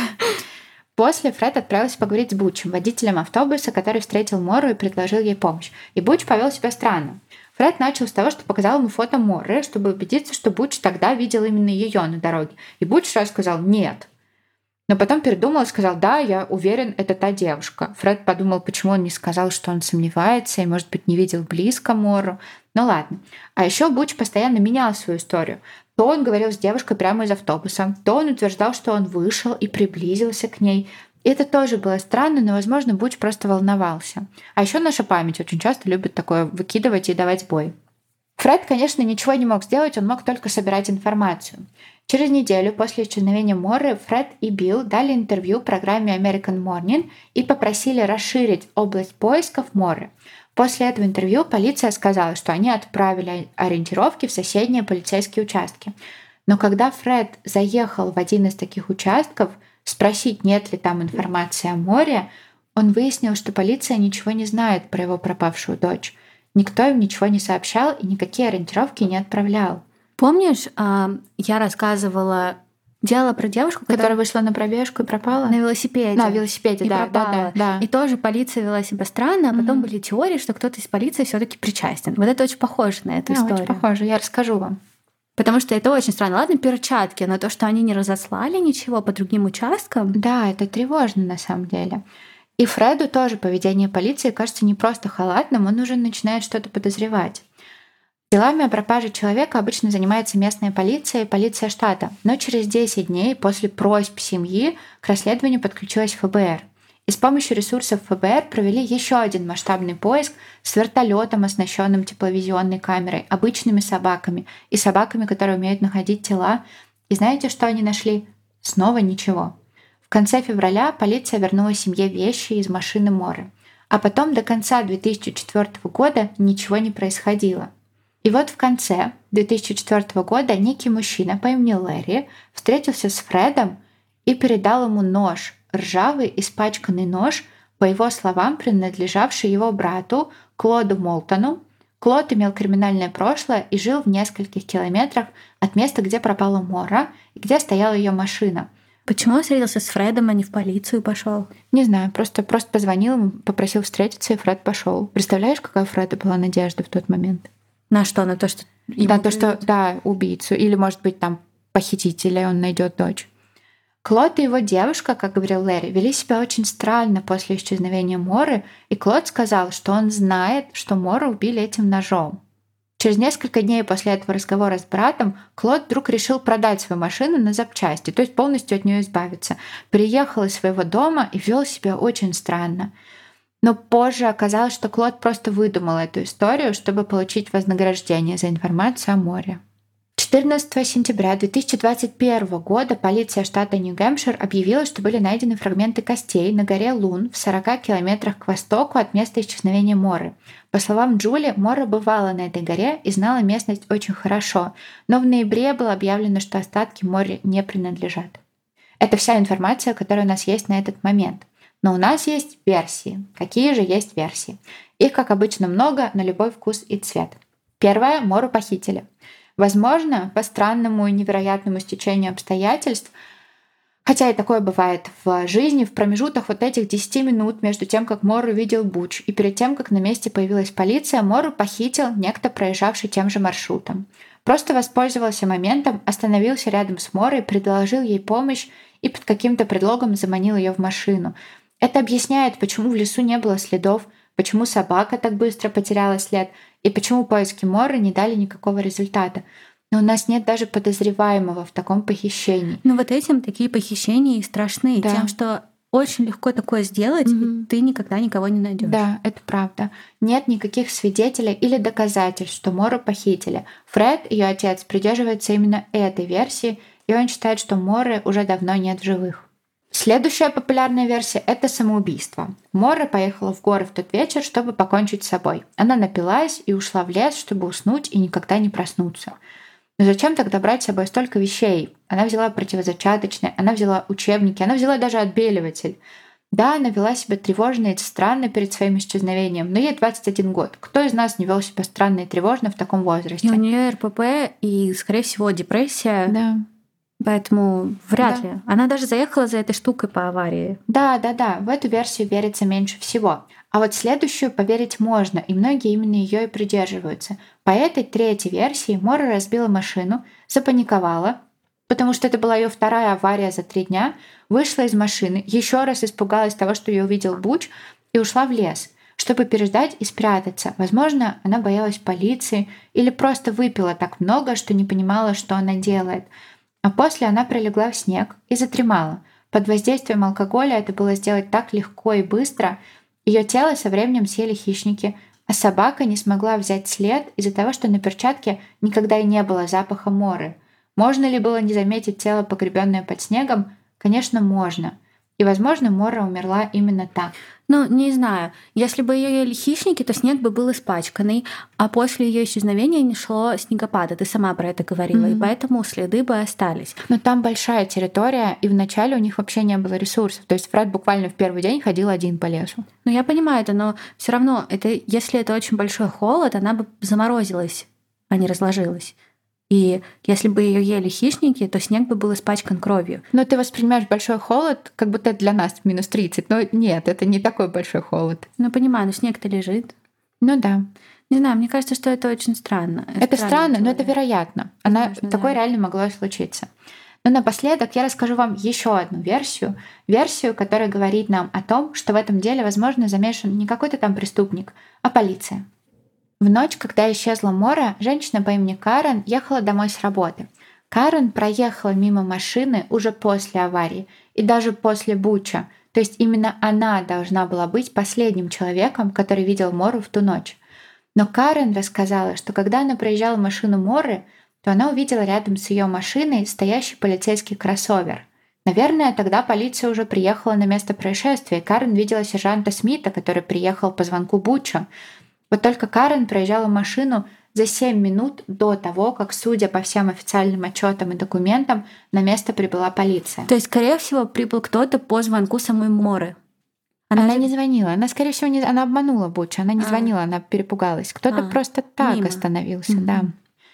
Speaker 1: После Фред отправился поговорить с Бутчем, водителем автобуса, который встретил Мору и предложил ей помощь. И Бутч повел себя странно. Фред начал с того, что показал ему фото Моры, чтобы убедиться, что Бутч тогда видел именно ее на дороге. И Бутч сразу сказал «нет». Но потом передумал и сказал «да, я уверен, это та девушка». Фред подумал, почему он не сказал, что он сомневается и, может быть, не видел близко Мору. Ну ладно. А еще Бутч постоянно менял свою историю. То он говорил с девушкой прямо из автобуса, то он утверждал, что он вышел и приблизился к ней. И это тоже было странно, но, возможно, Бутч просто волновался. А еще наша память очень часто любит такое выкидывать и давать бой. Фред, конечно, ничего не мог сделать, он мог только собирать информацию. Через неделю после исчезновения Моры Фред и Билл дали интервью программе American Morning и попросили расширить область поисков Моры. После этого интервью полиция сказала, что они отправили ориентировки в соседние полицейские участки. Но когда Фред заехал в один из таких участков спросить, нет ли там информации о Море, он выяснил, что полиция ничего не знает про его пропавшую дочь. Никто им ничего не сообщал и никакие ориентировки не отправлял.
Speaker 2: Помнишь, я рассказывала дело про девушку,
Speaker 1: которая,
Speaker 2: которая
Speaker 1: вышла на пробежку и пропала?
Speaker 2: На велосипеде.
Speaker 1: На велосипеде,
Speaker 2: и
Speaker 1: да,
Speaker 2: пропала.
Speaker 1: да, да, да.
Speaker 2: И тоже полиция вела себя странно, а потом
Speaker 1: Мгм.
Speaker 2: были теории, что кто-то из полиции все-таки причастен. Вот это очень похоже на эту
Speaker 1: Да,
Speaker 2: историю.
Speaker 1: очень похоже, я расскажу вам.
Speaker 2: Потому что это очень странно. Ладно, перчатки, но то, что они не разослали ничего по другим участкам.
Speaker 1: Да, это тревожно на самом деле. И Фреду тоже поведение полиции кажется не просто халатным, он уже начинает что-то подозревать. Делами о пропаже человека обычно занимается местная полиция и полиция штата, но через десять дней после просьб семьи к расследованию подключилась эф бэ эр. И с помощью ресурсов эф бэ эр провели еще один масштабный поиск с вертолетом, оснащенным тепловизионной камерой, обычными собаками и собаками, которые умеют находить тела. И знаете, что они нашли? Снова ничего. В конце февраля полиция вернула семье вещи из машины Моры. А потом до конца две тысячи четвёртого года ничего не происходило. И вот в конце две тысячи четвёртого года некий мужчина по имени Лэри встретился с Фредом и передал ему нож, ржавый, испачканный нож, по его словам, принадлежавший его брату Клоду Молтону. Клод имел криминальное прошлое и жил в нескольких километрах от места, где пропала Мора и где стояла ее машина.
Speaker 2: Почему он встретился с Фредом, а не в полицию пошел?
Speaker 1: Не знаю, просто, просто позвонил ему, попросил встретиться, и Фред пошел. Представляешь, какая у Фреда была надежда в тот момент?
Speaker 2: На что? На то, что...
Speaker 1: На то, что, да, убийцу. Или, может быть, там похитителя, он найдет дочь. Клод и его девушка, как говорил Лэри, вели себя очень странно после исчезновения Моры, и Клод сказал, что он знает, что Мору убили этим ножом. Через несколько дней после этого разговора с братом Клод вдруг решил продать свою машину на запчасти, то есть полностью от нее избавиться. Приехал из своего дома и вел себя очень странно. Но позже оказалось, что Клод просто выдумал эту историю, чтобы получить вознаграждение за информацию о Море. четырнадцатого сентября две тысячи двадцать первого года полиция штата Нью-Гэмпшир объявила, что были найдены фрагменты костей на горе Лун в сорока километрах к востоку от места исчезновения Моры. По словам Джули, Мора бывала на этой горе и знала местность очень хорошо, но в ноябре было объявлено, что остатки Море не принадлежат. Это вся информация, которая у нас есть на этот момент. Но у нас есть версии. Какие же есть версии? Их, как обычно, много, на любой вкус и цвет. Первая — Мору похитили. Возможно, по странному и невероятному стечению обстоятельств, хотя и такое бывает в жизни, в промежутках вот этих десяти минут между тем, как Мору видел Бутч, и перед тем, как на месте появилась полиция, Мору похитил некто, проезжавший тем же маршрутом. Просто воспользовался моментом, остановился рядом с Морой, предложил ей помощь и под каким-то предлогом заманил ее в машину. Это объясняет, почему в лесу не было следов, почему собака так быстро потеряла след и почему поиски Моры не дали никакого результата. Но у нас нет даже подозреваемого в таком похищении.
Speaker 2: Ну вот этим такие похищения и страшны,
Speaker 1: Да.
Speaker 2: тем, что очень легко такое сделать,
Speaker 1: Мгм.
Speaker 2: и ты никогда никого не найдешь.
Speaker 1: Да, это правда. Нет никаких свидетелей или доказательств, что Мору похитили. Фред, ее отец, придерживается именно этой версии, и он считает, что Моры уже давно нет в живых. Следующая популярная версия — это самоубийство. Мора поехала в горы в тот вечер, чтобы покончить с собой. Она напилась и ушла в лес, чтобы уснуть и никогда не проснуться. Но зачем тогда брать с собой столько вещей? Она взяла противозачаточные, она взяла учебники, она взяла даже отбеливатель. Да, она вела себя тревожно и странно перед своим исчезновением, но ей двадцать один год. Кто из нас не вел себя странно и тревожно в таком возрасте?
Speaker 2: И у нее эр пэ пэ и, скорее всего, депрессия.
Speaker 1: Да.
Speaker 2: Поэтому вряд
Speaker 1: Да.
Speaker 2: ли. Она даже заехала за этой штукой по аварии.
Speaker 1: Да, да, да. В эту версию верится меньше всего. А вот следующую поверить можно, и многие именно ее и придерживаются. По этой третьей версии Мора разбила машину, запаниковала, потому что это была ее вторая авария за три дня, вышла из машины, еще раз испугалась того, что ее увидел Буч, и ушла в лес, чтобы переждать и спрятаться. Возможно, она боялась полиции или просто выпила так много, что не понимала, что она делает. А после она прилегла в снег и задремала. Под воздействием алкоголя это было сделать так легко и быстро. Ее тело со временем съели хищники, а собака не смогла взять след из-за того, что на перчатке никогда и не было запаха Моры. Можно ли было не заметить тело, погребенное под снегом? Конечно, можно. И, возможно, Мора умерла именно так.
Speaker 2: Ну, не знаю. Если бы ее ели хищники, то снег бы был испачканный, а после ее исчезновения не шло снегопада. Ты сама про это говорила, mm-hmm. и поэтому следы бы остались.
Speaker 1: Но там большая территория, и вначале у них вообще не было ресурсов. То есть Фред буквально в первый день ходил один по лесу.
Speaker 2: Ну, я понимаю это, но все равно, это, если это очень большой холод, она бы заморозилась, а не разложилась. И если бы ее ели хищники, то снег бы был испачкан кровью.
Speaker 1: Но ты воспринимаешь большой холод, как будто это для нас минус тридцать. Но нет, это не такой большой холод.
Speaker 2: Ну, понимаю, но снег-то лежит.
Speaker 1: Ну да.
Speaker 2: Не знаю, мне кажется, что это очень странно.
Speaker 1: Это странно, но это вероятно. Она,
Speaker 2: Возможно,
Speaker 1: такое
Speaker 2: да.
Speaker 1: реально могло случиться. Но напоследок я расскажу вам еще одну версию. Версию, которая говорит нам о том, что в этом деле, возможно, замешан не какой-то там преступник, а полиция. В ночь, когда исчезла Мора, женщина по имени Карен ехала домой с работы. Карен проехала мимо машины уже после аварии и даже после Буча. То есть именно она должна была быть последним человеком, который видел Мору в ту ночь. Но Карен рассказала, что когда она проезжала машину Моры, то она увидела рядом с ее машиной стоящий полицейский кроссовер. Наверное, тогда полиция уже приехала на место происшествия, и Карен видела сержанта Смита, который приехал по звонку Буча. Вот только Карен проезжала машину за семь минут до того, как, судя по всем официальным отчетам и документам, на место прибыла полиция.
Speaker 2: То есть, скорее всего, прибыл кто-то по звонку самой Моры.
Speaker 1: Она, она же... не звонила. Она, скорее всего, не... она обманула Буча. Она не
Speaker 2: а.
Speaker 1: звонила, она перепугалась. Кто-то а. просто так Мимо. остановился, mm-hmm. да.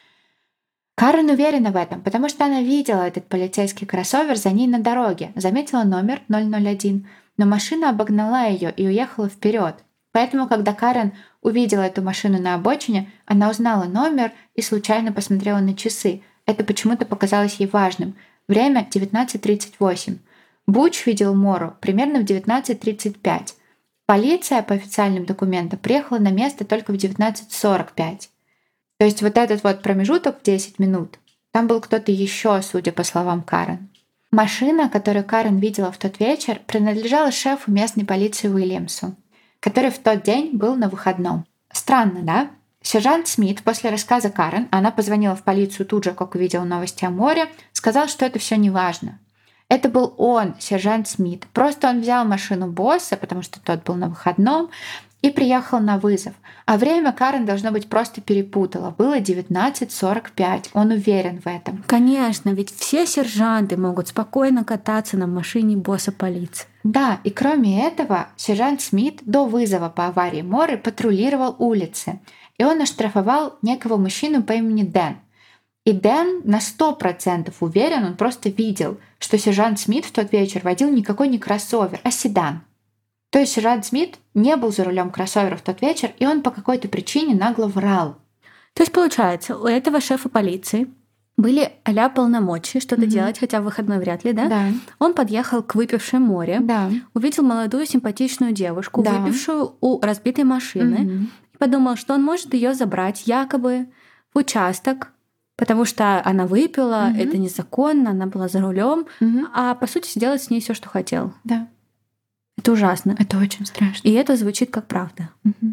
Speaker 1: Карен уверена в этом, потому что она видела этот полицейский кроссовер за ней на дороге, заметила номер ноль ноль один, но машина обогнала ее и уехала вперед. Поэтому, когда Карен увидела эту машину на обочине, она узнала номер и случайно посмотрела на часы. Это почему-то показалось ей важным. Время девятнадцать тридцать восемь. Буч видел Мору примерно в девятнадцать тридцать пять. Полиция по официальным документам приехала на место только в девятнадцать сорок пять. То есть вот этот вот промежуток в десять минут, там был кто-то еще, судя по словам Карен. Машина, которую Карен видела в тот вечер, принадлежала шефу местной полиции Уильямсу, который в тот день был на выходном. Странно, да? Сержант Смит после рассказа Карен, она позвонила в полицию тут же, как увидела новости о Море, сказал, что это все не важно. Это был он, сержант Смит. Просто он взял машину босса, потому что тот был на выходном, и приехал на вызов. А время Карен, должно быть, просто перепутала. Было девятнадцать сорок пять. Он уверен в этом.
Speaker 2: Конечно, ведь все сержанты могут спокойно кататься на машине босса полиции.
Speaker 1: Да, и кроме этого, сержант Смит до вызова по аварии Моры патрулировал улицы. И он оштрафовал некого мужчину по имени Дэн. И Дэн на сто процентов уверен, он просто видел, что сержант Смит в тот вечер водил никакой не кроссовер, а седан. То есть сержант Смит не был за рулем кроссовера в тот вечер, и он по какой-то причине нагло врал.
Speaker 2: То есть, получается, у этого шефа полиции были а-ля полномочия что-то mm-hmm. делать, хотя в выходной вряд ли, да?
Speaker 1: Да.
Speaker 2: Он подъехал к выпившей Море,
Speaker 1: да.
Speaker 2: увидел молодую симпатичную девушку,
Speaker 1: да.
Speaker 2: выпившую у разбитой машины,
Speaker 1: mm-hmm.
Speaker 2: и подумал, что он может ее забрать якобы в участок, потому что она выпила, mm-hmm. это незаконно, она была за рулем,
Speaker 1: mm-hmm.
Speaker 2: а по сути сделать с ней все, что хотел.
Speaker 1: Да.
Speaker 2: Это ужасно.
Speaker 1: Это очень страшно.
Speaker 2: И это звучит как правда.
Speaker 1: Угу.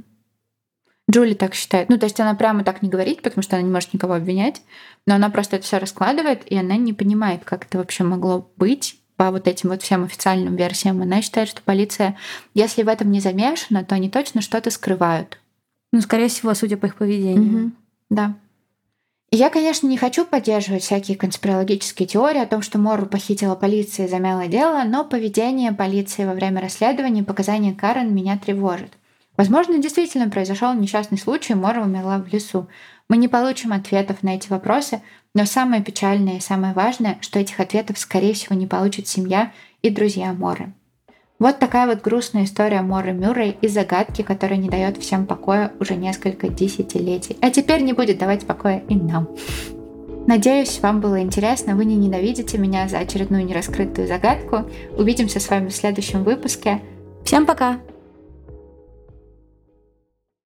Speaker 1: Джули так считает. Ну, то есть она прямо так не говорит, потому что она не может никого обвинять, но она просто это все раскладывает, и она не понимает, как это вообще могло быть по вот этим вот всем официальным версиям. Она считает, что полиция, если в этом не замешана, то они точно что-то скрывают.
Speaker 2: Ну, скорее всего, судя по их поведению.
Speaker 1: Угу. Да. Я, конечно, не хочу поддерживать всякие конспирологические теории о том, что Морру похитила полиция и замяла дело, но поведение полиции во время расследования и показания Карен меня тревожит. Возможно, действительно произошел несчастный случай, и Морра умерла в лесу. Мы не получим ответов на эти вопросы, но самое печальное и самое важное, что этих ответов, скорее всего, не получит семья и друзья Морры. Вот такая вот грустная история Морры Мюррей и загадки, которая не дает всем покоя уже несколько десятилетий. А теперь не будет давать покоя и нам. Надеюсь, вам было интересно, вы не ненавидите меня за очередную нераскрытую загадку. Увидимся с вами в следующем выпуске.
Speaker 2: Всем пока!